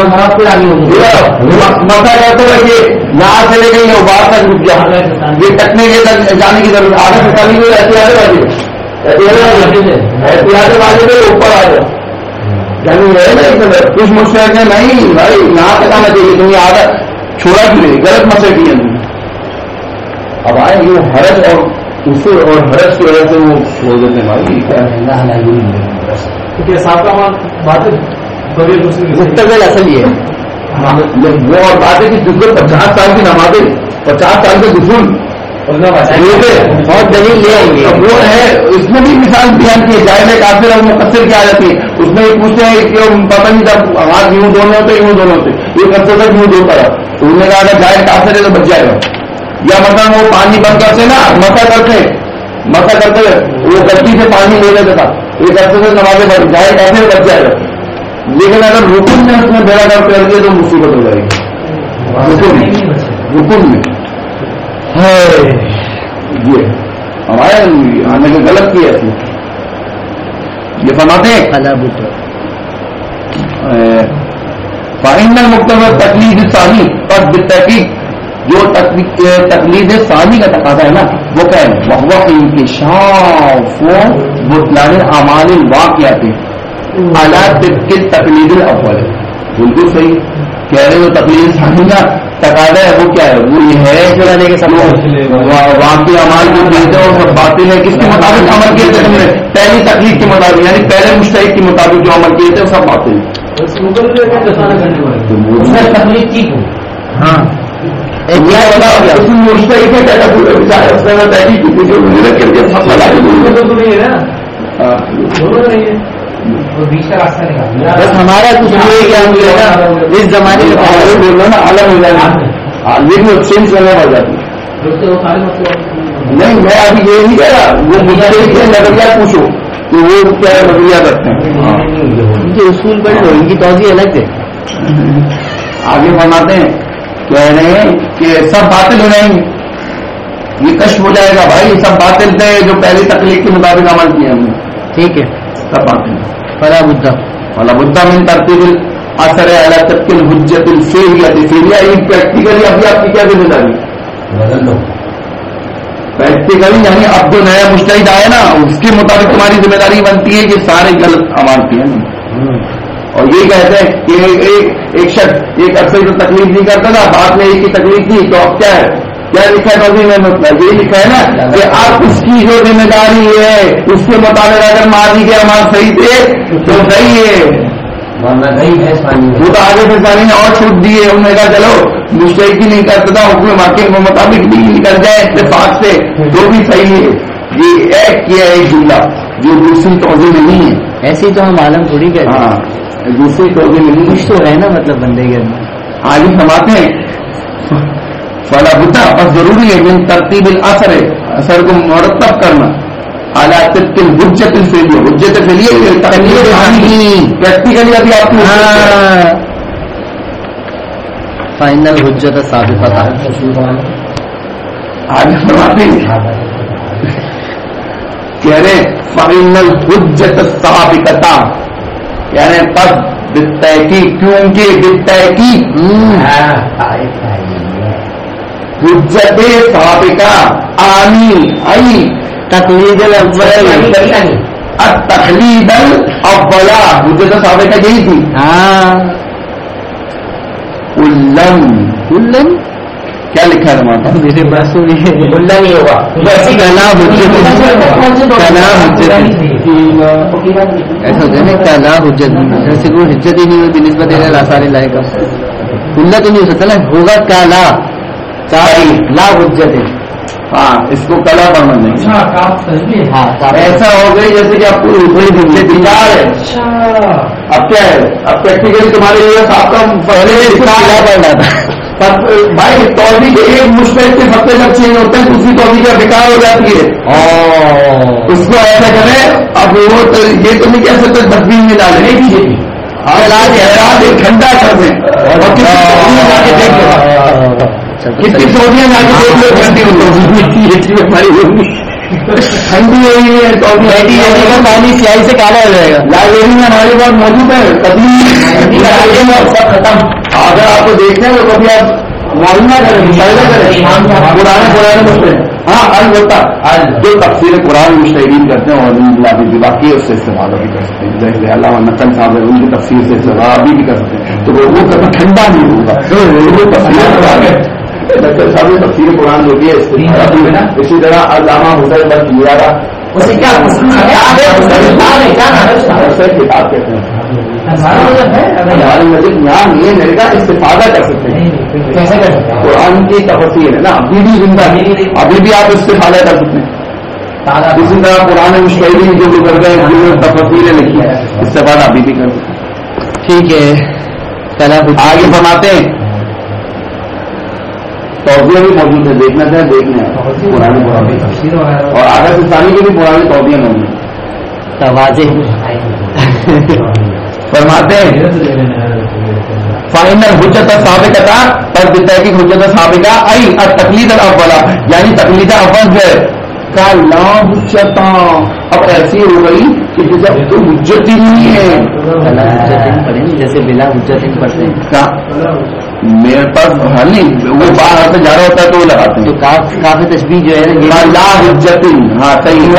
کہتے ہیں کہ یہاں سے لے گئی باہر تک رک گیا, یہ ٹکنے کے تک جانے کی ضرورت. آگے سے چلی گئی احتیاط بازی پہ اوپر آ جاؤ. کچھ مشکل ہے نہیں بھائی یہاں تک آنا چاہیے تمہیں عادت چھوڑا کیوں نہیں, غلط مسئلہ کی ہے. اب آئے یہ حرج اور اسے اور حرج کی وجہ سے وہ چھوڑ دیتے بھائی کیا صاحب کا بات مستقبل اصل یہ ہے. وہ اور بات ہے کہ جس کو 50 سال کی نمازیں 50 سال کے غسل اور دلیل لے آئیں گے. وہ ہے اس میں بھی مثال بیان کی جائے میں کافر اور مقصر کیا جاتی ہے. اس میں یہ پوچھتے ہیں کہ پتہ نہیں جب ہاتھ یوں دونوں ہوتے یوں دونوں ہوتے یہ کب سے یوں دھوتا رہا. انہوں نے کہا اگر جائے کافر ہے تو بچ جائے گا. یا مطلب وہ پانی بند کرتے نا مسا کرتے وہ گلتی سے پانی لے لیتا تھا ایک عرصے سے نمازیں بڑھ جائے کیسے بچ جائے گا. لیکن اگر رکن میں اس میں بیڑا گھر کر دیا تو مصیبت ہو جائے گی. رکن میں یہ ہمارے آنے میں غلط کیا ہے. یہ فرماتے ہیں فائنل مقتضى تقلید ثانی پر بالتحقیق جو تقلید ثانی کا تقاضا ہے نا وہ کیا ہے وہ انکشاف بطلان اعمال الواقعات علی طبق تقلید الاول. بالکل صحیح کہہ رہے ہو. تقلید ثانی کا تقاضا ہے وہ کیا ہے وہ یہ ہے کہ واقعی اعمال جو کہتے ہیں وہ سب باطل ہے. کس کے مطابق عمل کیے تھے تم نے پہلی تقلید کے مطابق یعنی پہلے مجتہد کے مطابق جو عمل کیے تھے وہ سب باطل ہے. تقلید ٹھیک ہو ہاں بس ہمارا کچھ اس زمانے میں بولنا نا الگ ہو جائے لیکن چینج کرنا پڑ جاتی نہیں. میں ابھی یہ نہیں کہہ رہا وہ مجھے نظریات پوچھو کہ وہ کیا نظریات رکھتے ہیں. ان کے اصول پڑھ لو ان کی توضیح الگ ہے. آگے فرماتے ہیں کہہ رہے ہیں کہ سب باطل ہو جائیں گے. یہ کشف ہو جائے گا بھائی سب باطل تھے جو پہلی تکلیف کے مطابق عمل کیا ہم نے. ٹھیک ہے سب باطل. فلا بدہ من ترتیب اثر علی طبق الحجت الفعلیہ. فعلیہ پریکٹیکلی ابھی آپ کی کیا ذمہ داری بدل دو. پریکٹیکلی یعنی اب جو نیا مجتہد آیا نا اس کے مطابق تمہاری ذمہ داری بنتی ہے کہ سارے غلط عمل کیے ہیں. اور یہ کہتے ہیں کہ ایک شخص ایک عرصے سے تکلیف نہیں کرتا تھا بعد میں ایک کی تکلیف تھی تو اب کیا ہے کیا لکھا ہے نوزی میں مطلب یہ لکھا ہے نا کہ اب اس کی جو ذمہ داری ہے اس کے مطابق اگر ماضی کے عمل صحیح تھے تو صحیح ہے. وہ تو آگے سے ساری نے اور چھوٹ دی ہے. انہوں نے کہا چلو مشترک نہیں کرتا تھا حکم واقع کے مطابق بھی نکل جائے اتفاق سے تو بھی صحیح ہے. یہ ایک کیا ہے ایک جملہ جو دوسری توضیح نہیں ہے. ایسی تو ہم عالم تھوڑی کہتے ہیں. ہاں دوسری توضیح نہیں کچھ تو ہے نا مطلب بندے کے اندر. آگے سماتے ہیں فلا بتا بس ضروری ہے من ترتیب الاثر اثر کو مرتب کرنا اعلیٰ طبق الحجت الفعلیہ. حجت فعلیہ پریکٹیکلی ابھی آپ کو فائنل حجت ثابتہ. آگے فرماتے ہیں کہہ رہے فائنل حجت ثابتہ یعنی پس بالتحقیق کیونکہ بالتحقیق حجت ثابتہ آنی آئی تقلید الاول التقلید الاول حجت ثابتہ یہی تھی. ہاں کلن کیا لکھا ہے تمہارا؟ میرے پاس بولنا نہیں ہوگا ایسا ہوتا ہے نا کلا حجت، جیسے کوئی حجت ہی نہیں ہوئی بنسبت آثار الہی کا، کلا تو نہیں ہو سکتا نا، ہوگا کلا لا حجت. ہاں اس کو کلا پڑھنا نہیں. ایسا ہو گئی جیسے کہ آپ کو وچار ہے. اب کیا ہے، اب پریکٹیکلی تمہارے لیے آپ کا پہلے پڑھنا تھا بھائی. توبی کے ایک مشترک کے فتوے جب چینج ہوتے ہیں دوسری توبی کا بیکار ہو جاتی ہے. اس کو ایسا کریں. اب وہ یہ تو نہیں کہہ سکتے ڈسٹبین میں ڈالیں، ایک گھنٹہ کر دیں اور کتنی سعودیاں جا کے دیکھ لو ٹھنڈی ہوگی، ٹھنڈی ہوئی ہے پانی سیاہی سے کالا ہو جائے گا. لائبریری میں ہمارے پاس موجود ہے ختم. اگر آپ کو دیکھنا ہے تو کبھی آپ معلوم نہ کریں، مشاہدہ کریں پرانے مسئلے. ہاں حل ہوتا جو تفسیر قرآن مشتہرین کرتے ہیں اور باقی اس سے استعمال بھی کر سکتے ہیں. جیسے علامہ نقل صاحب ہے، ان کی تفسیر سے استعمال بھی کر سکتے ہیں. تو وہ کبھی ٹھنڈا نہیں ہوگا. نقل صاحب نے تفسیر قرآن جو ہے اسی طرح علامہ حسین بخش میرا اسے کیا کتاب کہتے ہیں. ہماری مسجد یہاں نہیں ہے، میرے کا استفادہ کر سکتے ہیں. قرآن کی تفسیر ہے نا، ابھی بھی زندہ، ابھی بھی آپ استفادہ کر سکتے ہیں. اسی طرح قرآن مشتہرین جو گزر گئے جنہوں نے تفسیریں لکھی ہے، استفادہ ابھی بھی کر سکتے ہیں. ٹھیک ہے، آگے فرماتے ہیں توبیہ بھی موجود ہے، دیکھنا چاہیں دیکھنا ہے پرانی اور آگے سے ثانی کی بھی پرانی توبیہ موجود ہے. فرماتے ہیں فائنل حجت ثابتہ پر بتحقیق حجت ثابتہ ای التقلید الاول، یعنی تقلید اول جو ہے کا لا حجت. اب ایسی ہو گئی کہ جیسے تو حجت ہی نہیں ہے، جیسے بلا حجت پڑھتے ہیں. میرے پاس ہاں نہیں، وہ باہر سے جا رہا ہوتا ہے تو وہ لگاتے ہیں. تو کافی تشبیہ جو ہے لا حجت. ہاں صحیح،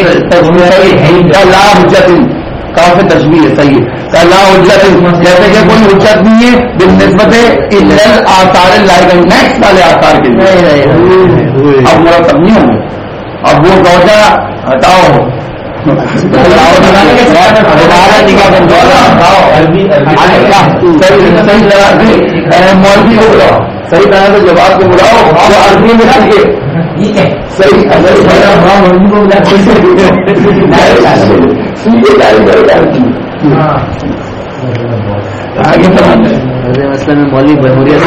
لا حجت کافی تشبیہ ہے، صحیح ہے. لا حجت جیسے کہ کوئی حجت نہیں ہے بالنسبت آثار لائے گئے نیکسٹ والے آثار کے لیے. اب مرتب نہیں ہوں گے. اب وہ دوجہ ہٹاؤ مولوی کو بلاؤ، صحیح طرح سے جواب کو بلاؤ جو عربی میں صحیح آگے مسئلہ میں مولوی بموریت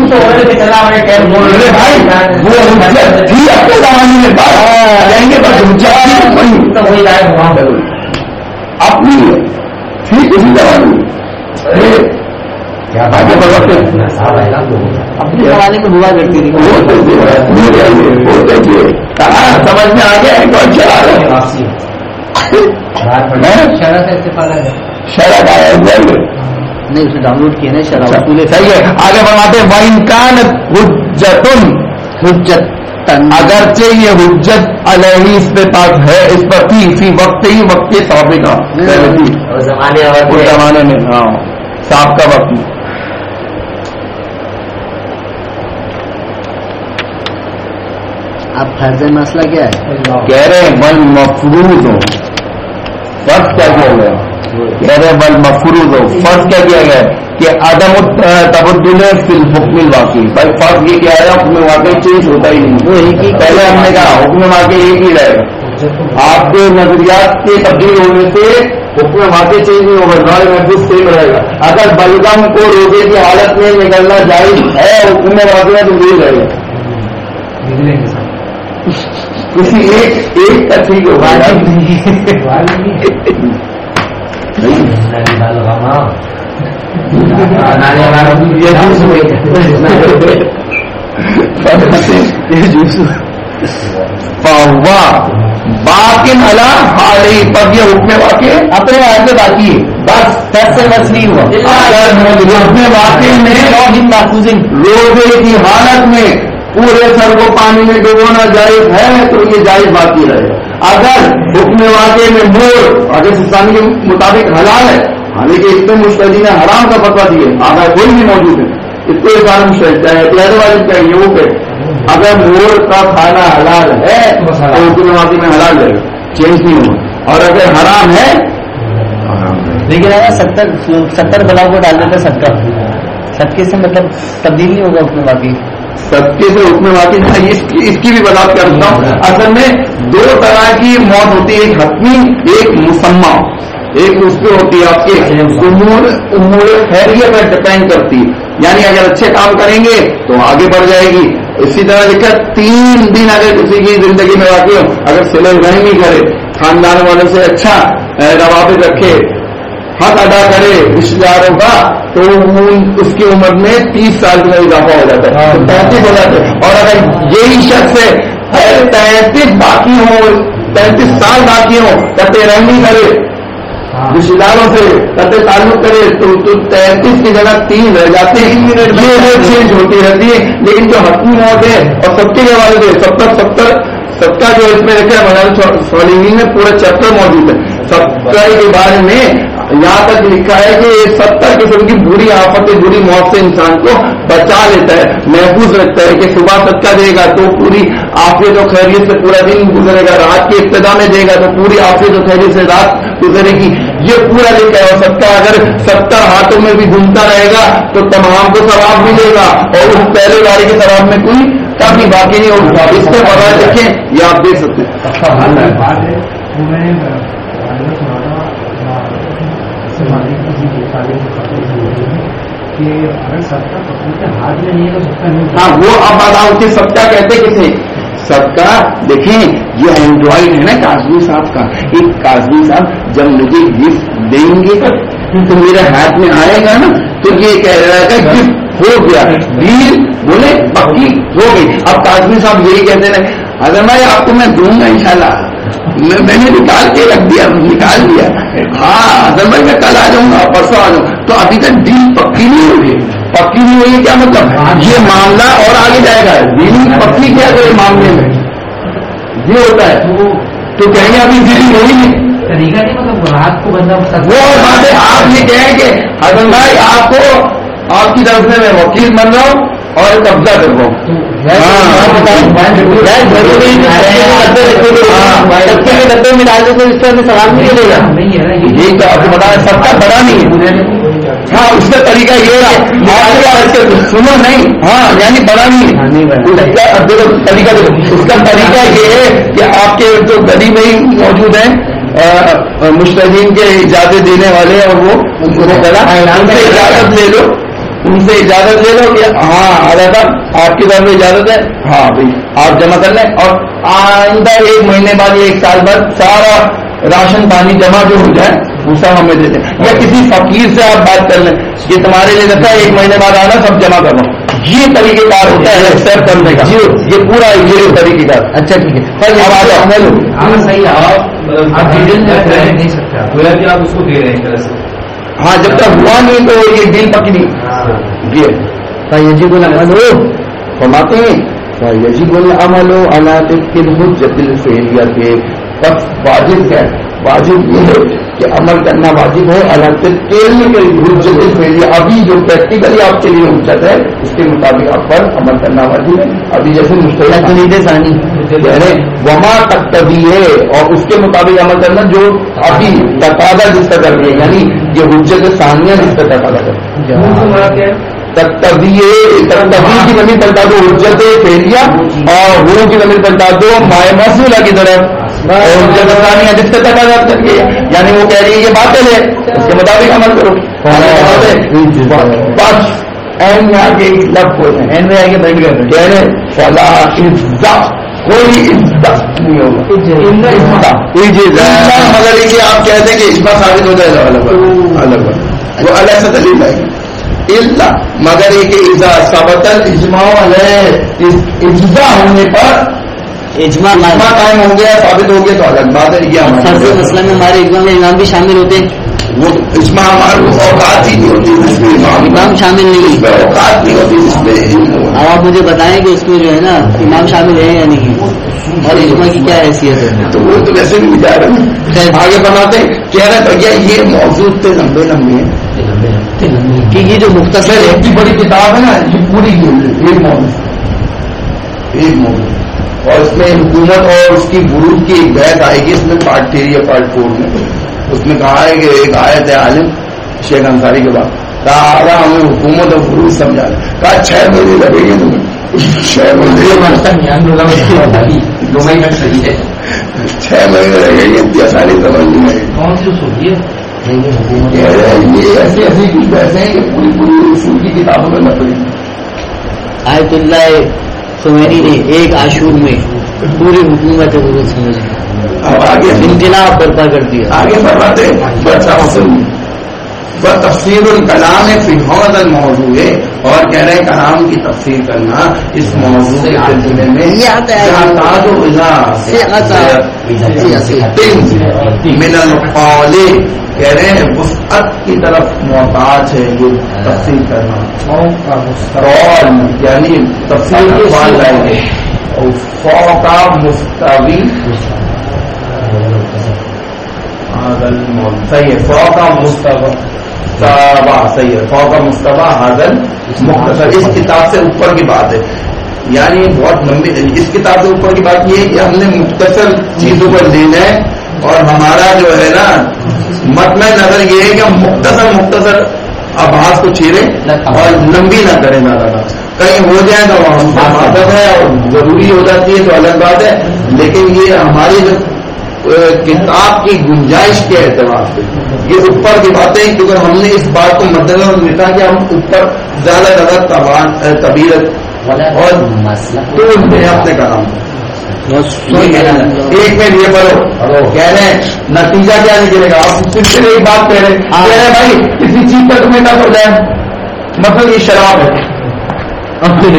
اپنی ٹھیک اسی زمانے اپنے زمانے میں ہوا کرتی تھی. سمجھ میں آ گیا شرح نہیں، اسے ڈاؤن لوڈ کیے نا شرح. صحیح ہے. آگے بڑھاتے وَإِنْ حُجَّةٌ اگرچہ یہ حجت علیہ اس پہ پاس ہے، اس پر تھی فی وقت ہی وقت سابقہ زمانے میں، ہاں سابقہ وقت میں. اب فرض مسئلہ کیا ہے؟ کہہ رہے ہیں بل مفروض ہو. فرض کیا کیا گیا؟ کہہ رہے بل مفروض ہو. فرض کیا کیا گیا کہ عدم تبدل فی الحکم الواقعی. بھائی فرض یہ کیا ہے حکم واقعی چینج ہوتا ہی نہیں. پہلے ہم نے کہا حکم واقعی ایک ہی رہے گا. آپ کے نظریات کے تبدیل ہونے سے حکم واقعی چینج نہیں ہوگا، ظاہر محفوظ سیم رہے گا. اگر بلغم کو روزے کی حالت میں نکلنا جائز ہے حکم واقعی تو نہیں رہے گا. کسی ایک کا ٹھیک ہوگا. باقن علا حالی پر یہ حکم واقع اپنے حال میں باقی ہے، بس سے بس نہیں ہوا. حکم واقع میں روزے کی حالت میں پورے سر کو پانی میں ڈبونا جائز ہے تو یہ جائز باقی رہے. اگر حکم واقع میں مور اگر سسانی کے مطابق حلال ہے، حالانکہ اس میں مشتری نے حرام کا فتویٰ دیے، اگر کوئی بھی موجود ہے اس کو یہ سارا مشتری چاہے احتیاط والی چاہیے وہ کہ اگر موڑ کا کھانا حلال ہے تو اردو نمازی میں حلال رہے گا، چینج نہیں ہوگا، اور اگر حرام ہے لیکن اگر 70 بلاؤ کو ڈال دیتے 70 سے مطلب تبدیل نہیں ہوگا اپنے باقی صدقے سے حکم واقعی ہے. اس کی بھی وضاحت کرتا ہوں. اصل میں دو طرح کی موت ہوتی ہے، ایک حتمی ایک مسمہ. ایک اس پہ ہوتی ہے آپ کے امور خیریت پر ڈپینڈ کرتی ہے، یعنی اگر اچھے کام کریں گے تو آگے بڑھ جائے گی. اسی طرح لکھا 3 دن اگر کسی کی زندگی میں واقع ہو، اگر صلہ رحمی کرے، خاندان والوں سے اچھا روابط رکھے، حق ادا کرے رشتے داروں کا، تو اس کی عمر میں 30 سال کا اضافہ ہو جاتا ہے، 35 ہو جاتا ہے. اور اگر یہی شخص ہے 33 باقی ہو، 33 سال باقی ہو، قطع رحمی کرے، رشتے داروں سے قطع تعلق کرے، تو 33 کی جگہ 3 رہ جاتے ہیں. یہ چینج ہوتی رہتی ہے. لیکن جو حتمی موت ہے اور سب کے حوالے سے 70 کا جو اس میں رکھا ہے مولانا صالحین میں پورا چیپٹر موجود ہے. 70 کے بارے میں یہاں تک لکھا ہے کہ 70 قسم کی بری آفت بری موت سے انسان کو بچا لیتا ہے، محفوظ رکھتا ہے. کہ صبح صدقہ دے گا تو پوری عافیت و خیریت سے پورا دن گزرے گا، رات کی ابتدا میں دے گا تو پوری عافیت و خیریت سے رات گزرے گی. یہ پورا لکھا ہے. اور صدقہ اگر 70 ہاتھوں میں بھی گھومتا رہے گا تو تمام کو ثواب ملے گا، اور اس پہلے باری کے ثواب میں کوئی کمی باقی نہیں ہوگا. اس سے بغیر دیکھیں یہ آپ دیکھ سکتے ہیں. ہاں وہ اب بات کے صدقہ کہتے کسے؟ صدقہ دیکھیں یہ اینڈرائڈ ہے نا کاظمی صاحب کا. ایک کاظمی صاحب جب مجھے گفٹ دیں گے تو میرے ہاتھ میں آئے گا نا تو یہ کہہ رہا ہے کہ گفٹ ہو گیا، ڈیل بولے پکی ہو گئی. اب کاظمی صاحب یہی کہتے ہیں اگر میں آپ کو میں دوں گا انشاءاللہ، میں نے نکال کے رکھ دیا، نکال دیا. ہاں اگر میں کل آ جاؤں گا پرسوں آ جاؤں، تو ابھی تک ڈیل پکی نہیں ہوگی. پکی نہیں ہوئی کیا مطلب؟ یہ معاملہ اور آگے جائے گا. ڈیل پکی کیا کرے معاملے میں یہ ہوتا ہے. تو کہیں گے ابھی ڈیل ہوئی نہیں، طریقہ نہیں مطلب رات کو بندہ وہ بات ہے. آپ یہ کہیں کہ حسن بھائی آپ کو آپ کی طرف سے میں وکیل بن رہا ہوں اور قبضہ کر رہا ہوں. ڈبے میں ڈال دیتے اس طرح سے سوال نہیں ملے گا. یہی تو آپ کو بتا سب کا بڑا نہیں ہے. ہاں اس کا طریقہ یہ ہے سنو نہیں، ہاں یعنی بڑا نہیں طریقہ. اس کا طریقہ یہ ہے کہ آپ کے جو گلی میں ہی موجود ہیں مشترین کے اجازت دینے والے، اور وہ ان سے اجازت لے لو، ان سے اجازت لے لو کہ ہاں علیحدہ آپ کی طرف اجازت ہے، ہاں بھائی آپ جمع کر لیں. اور آئندہ 1 مہینے بعد یا 1 سال بعد سارا راشن پانی جمع جو ہو جائے وہ سب ہمیں دیتے ہیں. یا کسی فقیر سے آپ بات کر لیں کہ تمہارے لیے رکھا ہے 1 مہینے بعد آنا سب جمع کر لو. یہ طریقہ کار ہوتا ہے سیر کرنے کا. یہ پورا یہ طریقہ کار. اچھا ٹھیک ہے. اب آ جاؤ صحیح آپ ڈیٹیل نہیں سکتا کہ آپ اس کو دے رہے ہیں اس طرح سے. ہاں جب تک ہوا نہیں تو یہ ڈیل پکی نہیں. یہ یجب العمل فرماتے ہیں یجب العمل علی الحجۃ الفعلیہ کے بس واجب ہے. واجب یہ ہے کہ عمل کرنا واجب ہے علی الحجۃ الفعلیہ. ابھی جو پریکٹیکلی آپ کے لیے حجت ہے اس کے مطابق آپ پر عمل کرنا واجب ہے. ابھی جیسے مستحق ثانی وما تقتضی ہے اور اس کے مطابق عمل کرنا جو ابھی تقاضا جس کا کر رہی ہے، یعنی یہ حجت ثانیہ جس کا تقاضا کر تقتضی کی زمین پلٹا دو حجت فعلیہ، اور وہ کی زمین پلٹا دو مائے موصولہ کی طرف حجت ثانیہ جس کا تقاضا کر رہی ہے. یعنی وہ کہہ رہی ہے یہ باطل ہے، اس کے مطابق عمل کرو. بس این میں آ کے لفظ ہوتے ہیں، این میں آ کے بیٹھ گئے کہہ رہے فلا عزت، کوئی عزت نہیں ہوگا مگر یہ کہ آپ کہتے ہیں کہ اجماع ثابت ہو جائے گا الگ وہ الگ سے دلیل آئے گی مگر یہ کہ اذا ثبت الاجماع علیہ اجزا ہونے پر اجماع قائم ہو گیا ثابت ہو گیا تو الگ بات ہے. یہ مسئلہ میں ہمارے اجماع میں امام بھی شامل ہوتے ہیں. وہ اجماع ہمارے اوقات ہی نہیں ہوتی جس میں امام شامل نہیں، اوقات نہیں ہوتی جس میں. اب آپ مجھے بتائیں کہ اس میں جو ہے نا امام شامل ہے یا نہیں، اور اجماع کی کیا حیثیت ہے. تو وہ تو ویسے بھی جا رہے ہیں آگے بناتے کہہ رہے بھیا یہ موضوع تھے لمبے لمبے ہیں کہ یہ جو مختصر اتنی بڑی کتاب ہے نا یہ پوری یہ موضوع ایک موضوع. اور اس میں حکومت اور اس کی بروج کی ایک بحث آئے گی اس میں پارٹ 3 یا پارٹ 4 میں. اس میں کہا ہے کہ ایک آیت ہے عالم شیخ انصاری کے بعد کہا ہمیں حکومت اور بروج سمجھا ہے. کہا 6 مہینے لگیں گے تمہیں. 6 مہینے لگیں گے اتنی آسانی سمجھ نہیں آئے. کون سی سوچیے یہ ایسی ایسی کچھ بحثیں ہیں کہ پوری پوری اصول کی کتابوں میں نہ پڑی. آیت اللہ خمینی نے ایک عاشور میں پوری حکومت سمجھ اب آگے انقلاب برپا کر دیا. آگے فرماتے تفسیر الکلام فی هذا الموضوع ہے. اور کہہ رہے ہیں کلام کی تفسیر کرنا اس موضوع کے سلسلے میں من القول کہہ رہے ہیں وسعت کی طرف محتاج ہے یہ تفسیر کرنا. قول یعنی تفسیر کے بعد لائیں گے فوق مستوی صحیح ہے فوق مستوی صحیح ہے فوق مستوی حاضر مختصر. اس کتاب سے اوپر کی بات ہے یعنی بہت لمبی. اس کتاب سے اوپر کی بات یہ ہے کہ ہم نے مختصر چیزوں پر لینا ہے اور ہمارا جو ہے نا مطمئن نظر یہ ہے کہ ہم مختصر آباز کو چھیریں اور لمبی نہ کریں زیادہ. کہیں ہو جائے تو ہم عادت ہے اور ضروری ہو جاتی ہے تو الگ بات ہے. لیکن یہ ہماری جو کتاب کی گنجائش کے اعتبار سے یہ اوپر کی باتیں کیونکہ ہم نے اس بات کو مد نظر رکھا کہ ہم اوپر زیادہ طبیعت اور ٹول دیں اپنے کلام. ایک میں یہ پڑھو کہہ رہے ہیں نتیجہ کیا نکلے گا. آپ سلسلے ایک بات کہہ رہے ہیں بھائی کسی چیز پر تمہیں نہ ہو جائے مطلب یہ شراب ہے ابھی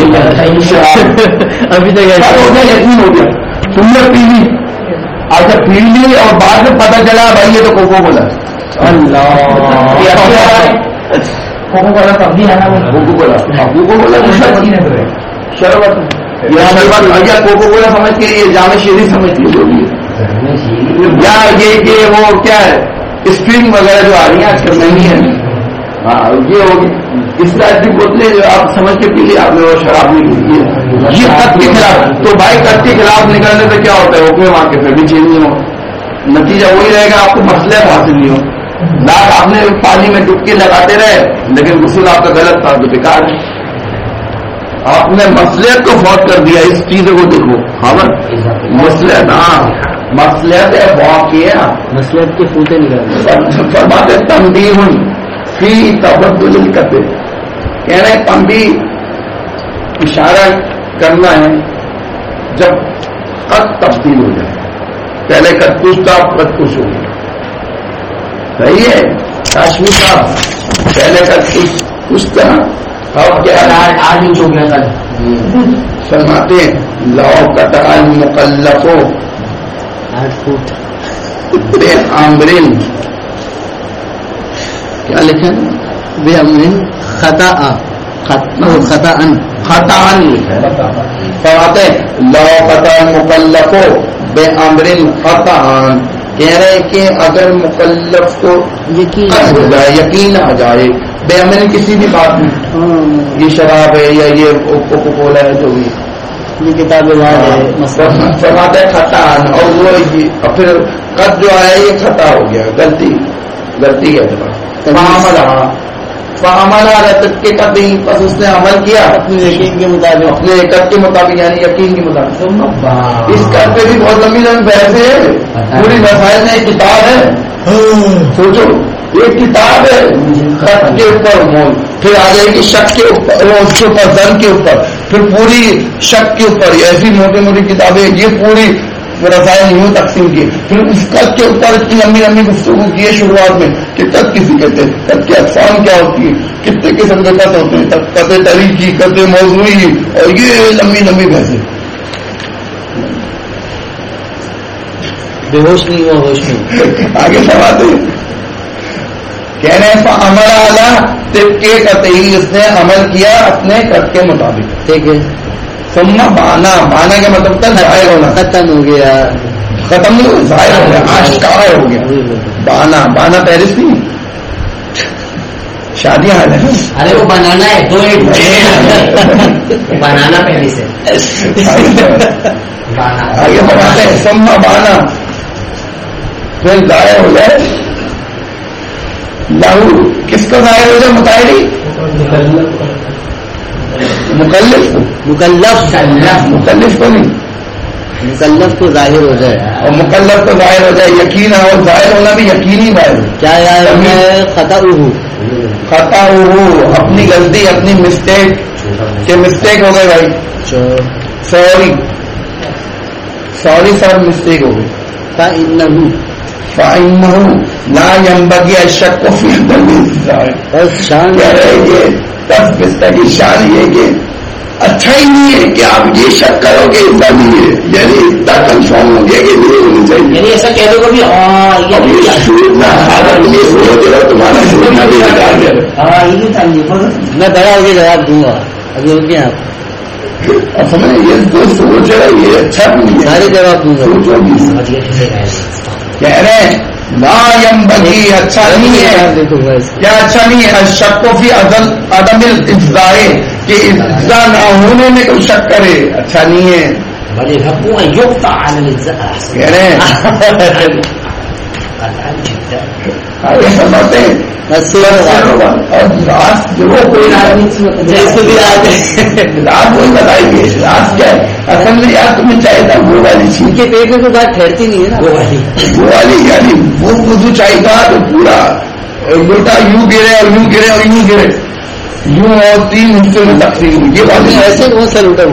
تک یقین ہو گیا تم نے پی لی. اچھا پی لی اور بعد میں پتہ چلا بھائی یہ تو کوکو کولا. کوکو کولا تب بھی آنا کوکو کولا شربت کوکو کولا سمجھ کے یہ جامع شیری سمجھتی ہے جو بھی یا یہ کہ وہ کیا ہے اسٹرنگ وغیرہ جو آ رہی ہیں آج کل مہنگی ہے. ہاں یہ ہوگی اس طرح کی بوتلیں جو آپ سمجھ کے پی لی آپ نے وہ شراب نہیں پی ہے یہ قد کے خلاف. تو بھائی قد کے خلاف نکلنے سے کیا ہوتا ہے حکم وہاں کے پھر بھی چینج نہیں ہو. نتیجہ وہی رہے گا آپ کو مسئلہ حاصل نہیں ہو. لاکھ آپ نے پانی میں ڈبکی لگاتے رہے لیکن غسل آپ کا غلط تھا تو بیکار ہے. آپ نے مسئلہ کو فوت کر دیا. اس چیز کو دیکھو خبر مسئلہ مسئلہ واقع مسئلہ کے پوتے نکال فرماتے تنبیہ فی تبدل القطع. کہہ رہے تنبیہ اشارہ کرنا ہے جب قد تبدیل ہو جائے. پہلے قد کچھ تھا قد کچھ ہو گیا. صحیح ہے کاشمی صاحب پہلے قد کچھ تھا اب کیا آج ہو گیا کل. فرماتے ہیں لو قطع المکلف بے امرن کیا لکھیں بے امرن خطا فرماتے ہیں لو قطع المکلف بے امرن خطا. کہہ رہے کہ اگر مکلف کو یقین آ جائے بے امن کسی بھی بات میں یہ شراب ہے یا یہ کوکو کولا ہے جو بھی یہ کتاب فرماتا ہے خطا. اور وہ پھر قد جو آیا یہ خطا ہو گیا غلطی کے اعتبار فعمل رتب کے قد نہیں بس اس نے عمل کیا اپنے یقین کے مطابق اپنے قد کے مطابق یعنی یقین کے مطابق. اس قد پہ بھی بہت لمبی بحث ہے. پوری مسائل میں ایک کتاب ہے سوچو ایک کتاب ہے خط کے اوپر مول پھر آ جائے گی شک کے اوپر اس کے اوپر زن کے اوپر پھر پوری شک کے اوپر ایسی موٹی موٹی کتابیں یہ پوری رسائل یوں تقسیم کی. پھر اس قد کے اوپر اتنی لمبی لمبی گفتگو کی ہے شروعات میں کہ قد کسی کہتے ہیں قد کی اقسام کیا ہوتی ہے کتنے قسم کے قد ہوتے ہیں قد طریقی قد موضوعی اور یہ لمبی لمبی بحثیں. بے ہوش نہیں ہوا ہوش نہیں آگے سماتے کہہ رہے ہیں عمل اعلیٰ طب کے قطعی اس نے عمل کیا اپنے قد کے مطابق. ٹھیک ہے ثم بانا بانا کا مطلب تھا ظاہر ہونا. ختم ہو گیا ختم نہیں ہو ظاہر ہو گیا آشکار ہو گیا. بانا بانا پیرس نہیں شادیاں حال ہے. ارے وہ بنانا ہے 2 اینٹ بنانا پہلے سے آگے بناتے ہیں. سما بانا پھر ظاہر ہو جائے لاہو. کس کو ظاہر ہو جائے؟ متعاری مکلف کو نہیں، مکلف کو ظاہر ہو جائے اور مکلف کو ظاہر ہو جائے. یقین اور ظاہر ہونا بھی یقینی ظاہر ہو. کیا خطا ہو اپنی غلطی، اپنی مسٹیک کہ مسٹیک ہو گئے بھائی، سوری سر مسٹیک ہو گئی. فَإِنَّهُ لَا يَنبَغِي الشَّكُّ فِي الْإِنسَانِ. کہہ رہے یہ تب اس کا کی شان یہ کہ اچھا ہی نہیں ہے کہ آپ یہ شک کرو کہ ایسا نہیں ہے، یعنی اتنا کنفرم ہو گیا کہ نہیں ہونی چاہیے. یعنی ایسا کہہ دو کبھی تمہارا سوچنا بھی میں بڑا ہوگی جواب دوں گا. ابھی ہو گیا آپ سمجھ یہ جو سوچ رہا ہے یہ اچھا بھی نہیں ہے. سارے جواب دوں گا. کہہ رہے ہیں لا ينبغي اچھا نہیں ہے. کیا اچھا نہیں ہے؟ الشک فی عدم الافضاء کہ افضاء نہ ہونے میں کوئی شک کرے، اچھا نہیں ہے. کہہ رہے ہیں آگے سمجھتے ہیں رات وہی بتائیے رات کیا ہے. اصل میں یار تمہیں چاہیے تھا وہ والی چیز کے پیٹ میں تو بات ٹھہرتی نہیں ہے نا. وہ والی یعنی وہ وضو چاہیے تھا تو پورا لوٹا یوں گرے اور یوں گرے اور یوں گرے، یوں اور 3 حصوں میں تقسیم. یہ بات ایسے بہت سا لوٹا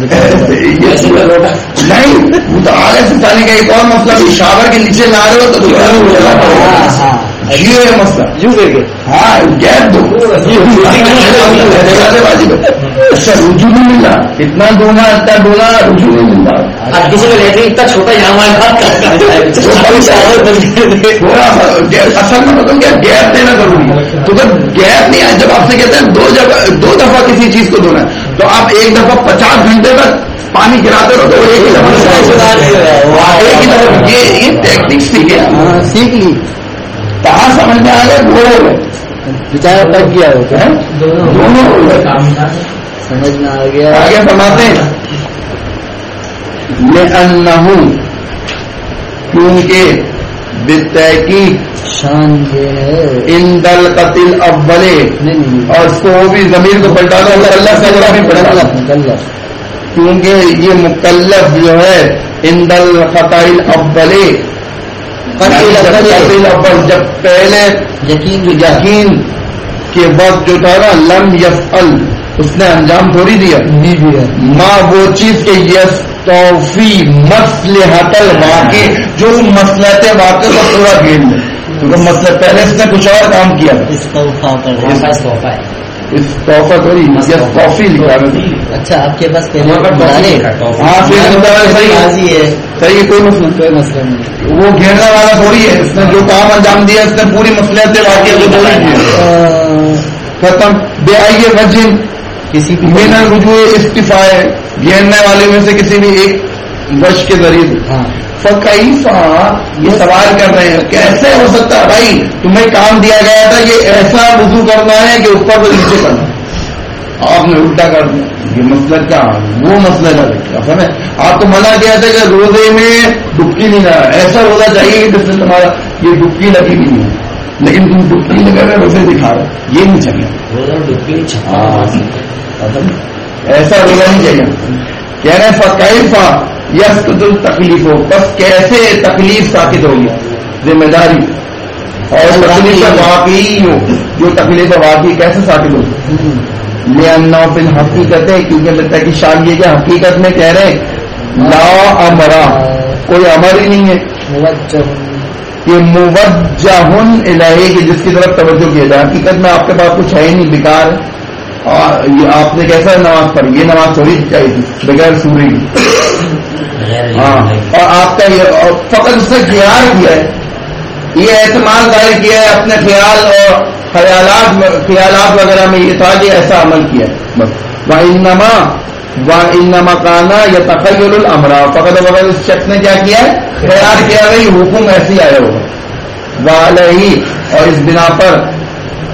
نہیں، وہ تو آگے سے پانی کا ایک اور مسئلہ بھی شاور کے نیچے نہ رہے ہو تو یہ ہے مسئلہ. ہاں گیپ دو اچھا رجوع نہیں مل رہا، اتنا ڈونا اتنا ڈونا رجوع نہیں مل رہا. کسی کو لیٹرین اتنا چھوٹا اصل میں مطلب کیا گیپ دینا ضروری ہے. تو اگر گیپ نہیں آئے، جب آپ سے کہتے ہیں 2 دفعہ کسی چیز کو دھونا ہے تو آپ ایک دفعہ 50 گھنٹے تک پانی گراتے رہو تو ایک ہی دفعہ یہ ٹیکنک سیکھ لی. کہاں سمجھ میں آ گئے؟ وہ بچارا پک گیا ہوتا ہے، دونوں سمجھ میں آ گیا. آگے فرماتے ہیں لأنہ کیونکہ بالتحقیق شان یہ ہے ان دل قتل اولے اور اس کو وہ بھی ضمیر کو پلٹا دو مکلف کا جواب بھی پڑھا مکلف، کیونکہ یہ مکلف جو ہے ان دل قتل اولے جب پہلے یقین کے وقت جو تھا نا لم یفعل اس نے انجام تھوڑی دیا ماں وہ چیز کے یس توفی مصلحت الواقع جو مسلحت واقع کو پورا گھیر لے، کیونکہ مسئلہ پہلے اس نے کچھ اور کام کیا تھا. اس تحفہ تھوڑی یس توفی لکھا ہے. اچھا آپ کے پاس پہلے ہاں صحیح کوئی مسئلہ نہیں. وہ گھیرنے والا تھوڑی ہے، اس نے جو کام انجام دیا اس نے پوری مسئلہ واقعہ کو تھوڑی کیا ختم. بے آئیے وجہ کسی مینا رجوع استفاع ہے گھیرنے والے میں سے کسی بھی ایک وش کے ذریعے. فکیفا یہ سوال کر رہے ہیں کیسے ہو سکتا ہے بھائی تمہیں کام دیا گیا تھا کہ ایسا وضو کرنا ہے کہ اوپر سے نیچے کرنا ہے، آپ نے الٹا کر دیا. یہ مسئلہ کیا وہ مسئلہ نہ سمجھ. آپ کو منع کیا تھا کہ روزے میں ڈبکی نہیں لگا، ایسا روزہ چاہیے کہ جس میں تمہارا یہ ڈبکی لگی بھی نہیں ہے، لیکن تم ڈبکی لگا رہے روزے دکھا رہے، یہ نہیں چاہیے. ایسا روزہ نہیں چاہیے. کہہ رہے ہیں فکیفا یس تکلیف ہو، بس کیسے تکلیف ساکت ہوگی ذمہ داری اور تکلیف واقعی ہو، جو تکلیف واقعی کیسے ساکت ہوگی. لأنہ فی الحقیقت ہے کیونکہ لگتا ہے کہ شان یہ کہ حقیقت میں کہہ رہے ہیں لا امرا کوئی امر ہی نہیں ہے، یہ موجہ الیہ کہ جس کی طرف توجہ کیا جائے. حقیقت میں آپ کے پاس کچھ ہے ہی نہیں، بیکار. اور یہ آپ نے کیسا نماز پڑھی، یہ نماز تھوڑی چاہیے تھی بغیر سورے کی. ہاں اور آپ کا یہ فقط اس نے خیال کیا ہے، یہ اعتماد ظاہر کیا ہے اپنے خیال اور خیالات وغیرہ میں یہ تھا کہ ایسا عمل کیا ہے بس. وَإِنَّمَا كَانَ يَتَخَيَّلُ الْأَمْرَ فقط وقت اس شخص نے کیا کیا ہے خیال کیا ہے یہ حکم ایسے آیا ہوگا. وَعَلَيْهِ اور اس بنا پر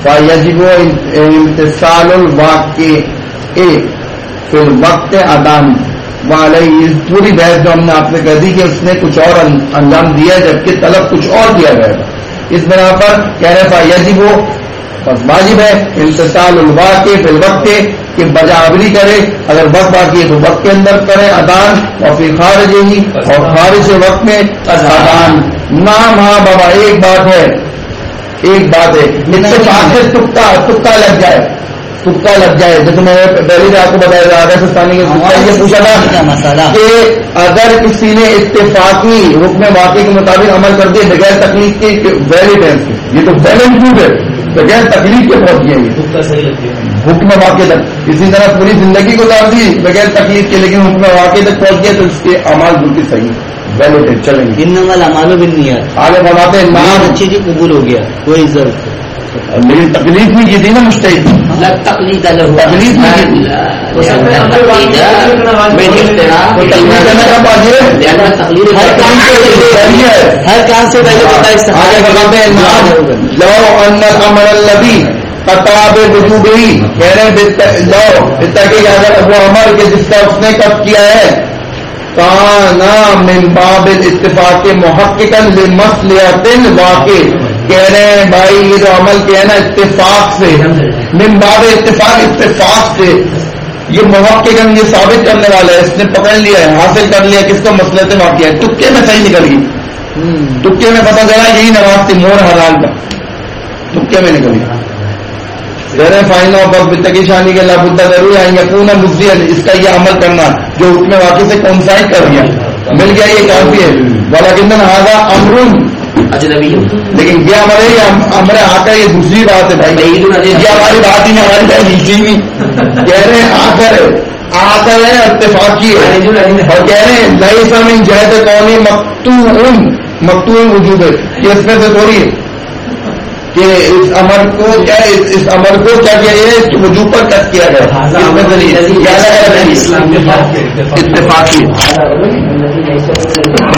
فیجب امتصال الواقع فی الوقت عدم وعلیہ. پوری بحث جو ہم نے آپ سے کہہ دی کہ اس نے کچھ اور انجام دیا جبکہ طلب کچھ اور کیا گیا تھا. اس بنا پر کہہ رہے فیجب بس واجب ہے امتصال الواقع فی الوقت کہ بجاوری کرے، اگر وقت باقی ہے تو وقت کے اندر کرے ادان، اور پھر خارج ہی اور خارج وقت میں ادان. نام ہاں بابا ایک بات ہے اتفاق سے تکا لگ جائے. جیسے میں پہلی بار آپ کو بتایا تھا راجستھانی کے یہ پوچھا تھا کہ اگر کسی نے اتفاقی حکم واقع کے مطابق عمل کر دیا بغیر تکلیف کے ویلیڈنس کے، یہ تو ویلڈ پروف ہے، بغیر تکلیف کے پہنچ گیا یہ حکم واقع تک. اسی طرح پوری زندگی گزار دی بغیر تکلیف کے لیکن حکم واقع تک پہنچ گیا تو اس کے اعمال بالکل صحیح ویلڈ ہے، چلیں گے. انما الاعمال بالنیات آگے بڑھاتے ہیں نام اچھی چیز قبول ہو گیا کوئی ضرورت لیکن تکلیف نہیں کی تھی نا مستحق تکلیف تکلیف نہیں ہر کام سے پہلے آگے بڑھاتے ہیں لو ان الامر الذی قطاب وجوبہ کہہ رہے لو تاکہ اگر وہ عمل کے جس کا اس نے کب کیا ہے کانا من باب الاتفاق محققا لمصلحۃ واقع. کہہ رہے ہیں بھائی یہ جو عمل کیا ہے نا اتفاق سے، من باب اتفاق سے یہ محققا یہ ثابت کرنے والا ہے، اس نے پکڑ لیا ہے، حاصل کر لیا کس کو مصلحت واقع ہے. تکے میں صحیح نکل گئی، تکے میں پتہ چلا یہی نماز تھی مور حلال کا، تکے میں نکل گئی. غیر فائنہ اور بتکی شانی کے اللہ بدہ ضروری آئیں گے پورا مفضی اس کا یہ عمل کرنا جو حکم واقع سے کونسائڈ کر دیا مل گیا یہ کافی ہے. ولیکن ہذا امر اجنبی، لیکن یہ ہمارے آ کر یہ دوسری بات ہے بھائی، یہ ہماری بات ہی نہیں، ہماری بات نیچی نہیں. کہہ رہے ہیں آ کر ہے اتفاقی ہے اور کہہ رہے ہیں لیس من جہت کونی مقطوع وجوب ہے کہ اس میں سے تھوڑی ہے کہ اس امر کو کیا کیا ہے وجوب پر کس کیا گیا اتفاقی.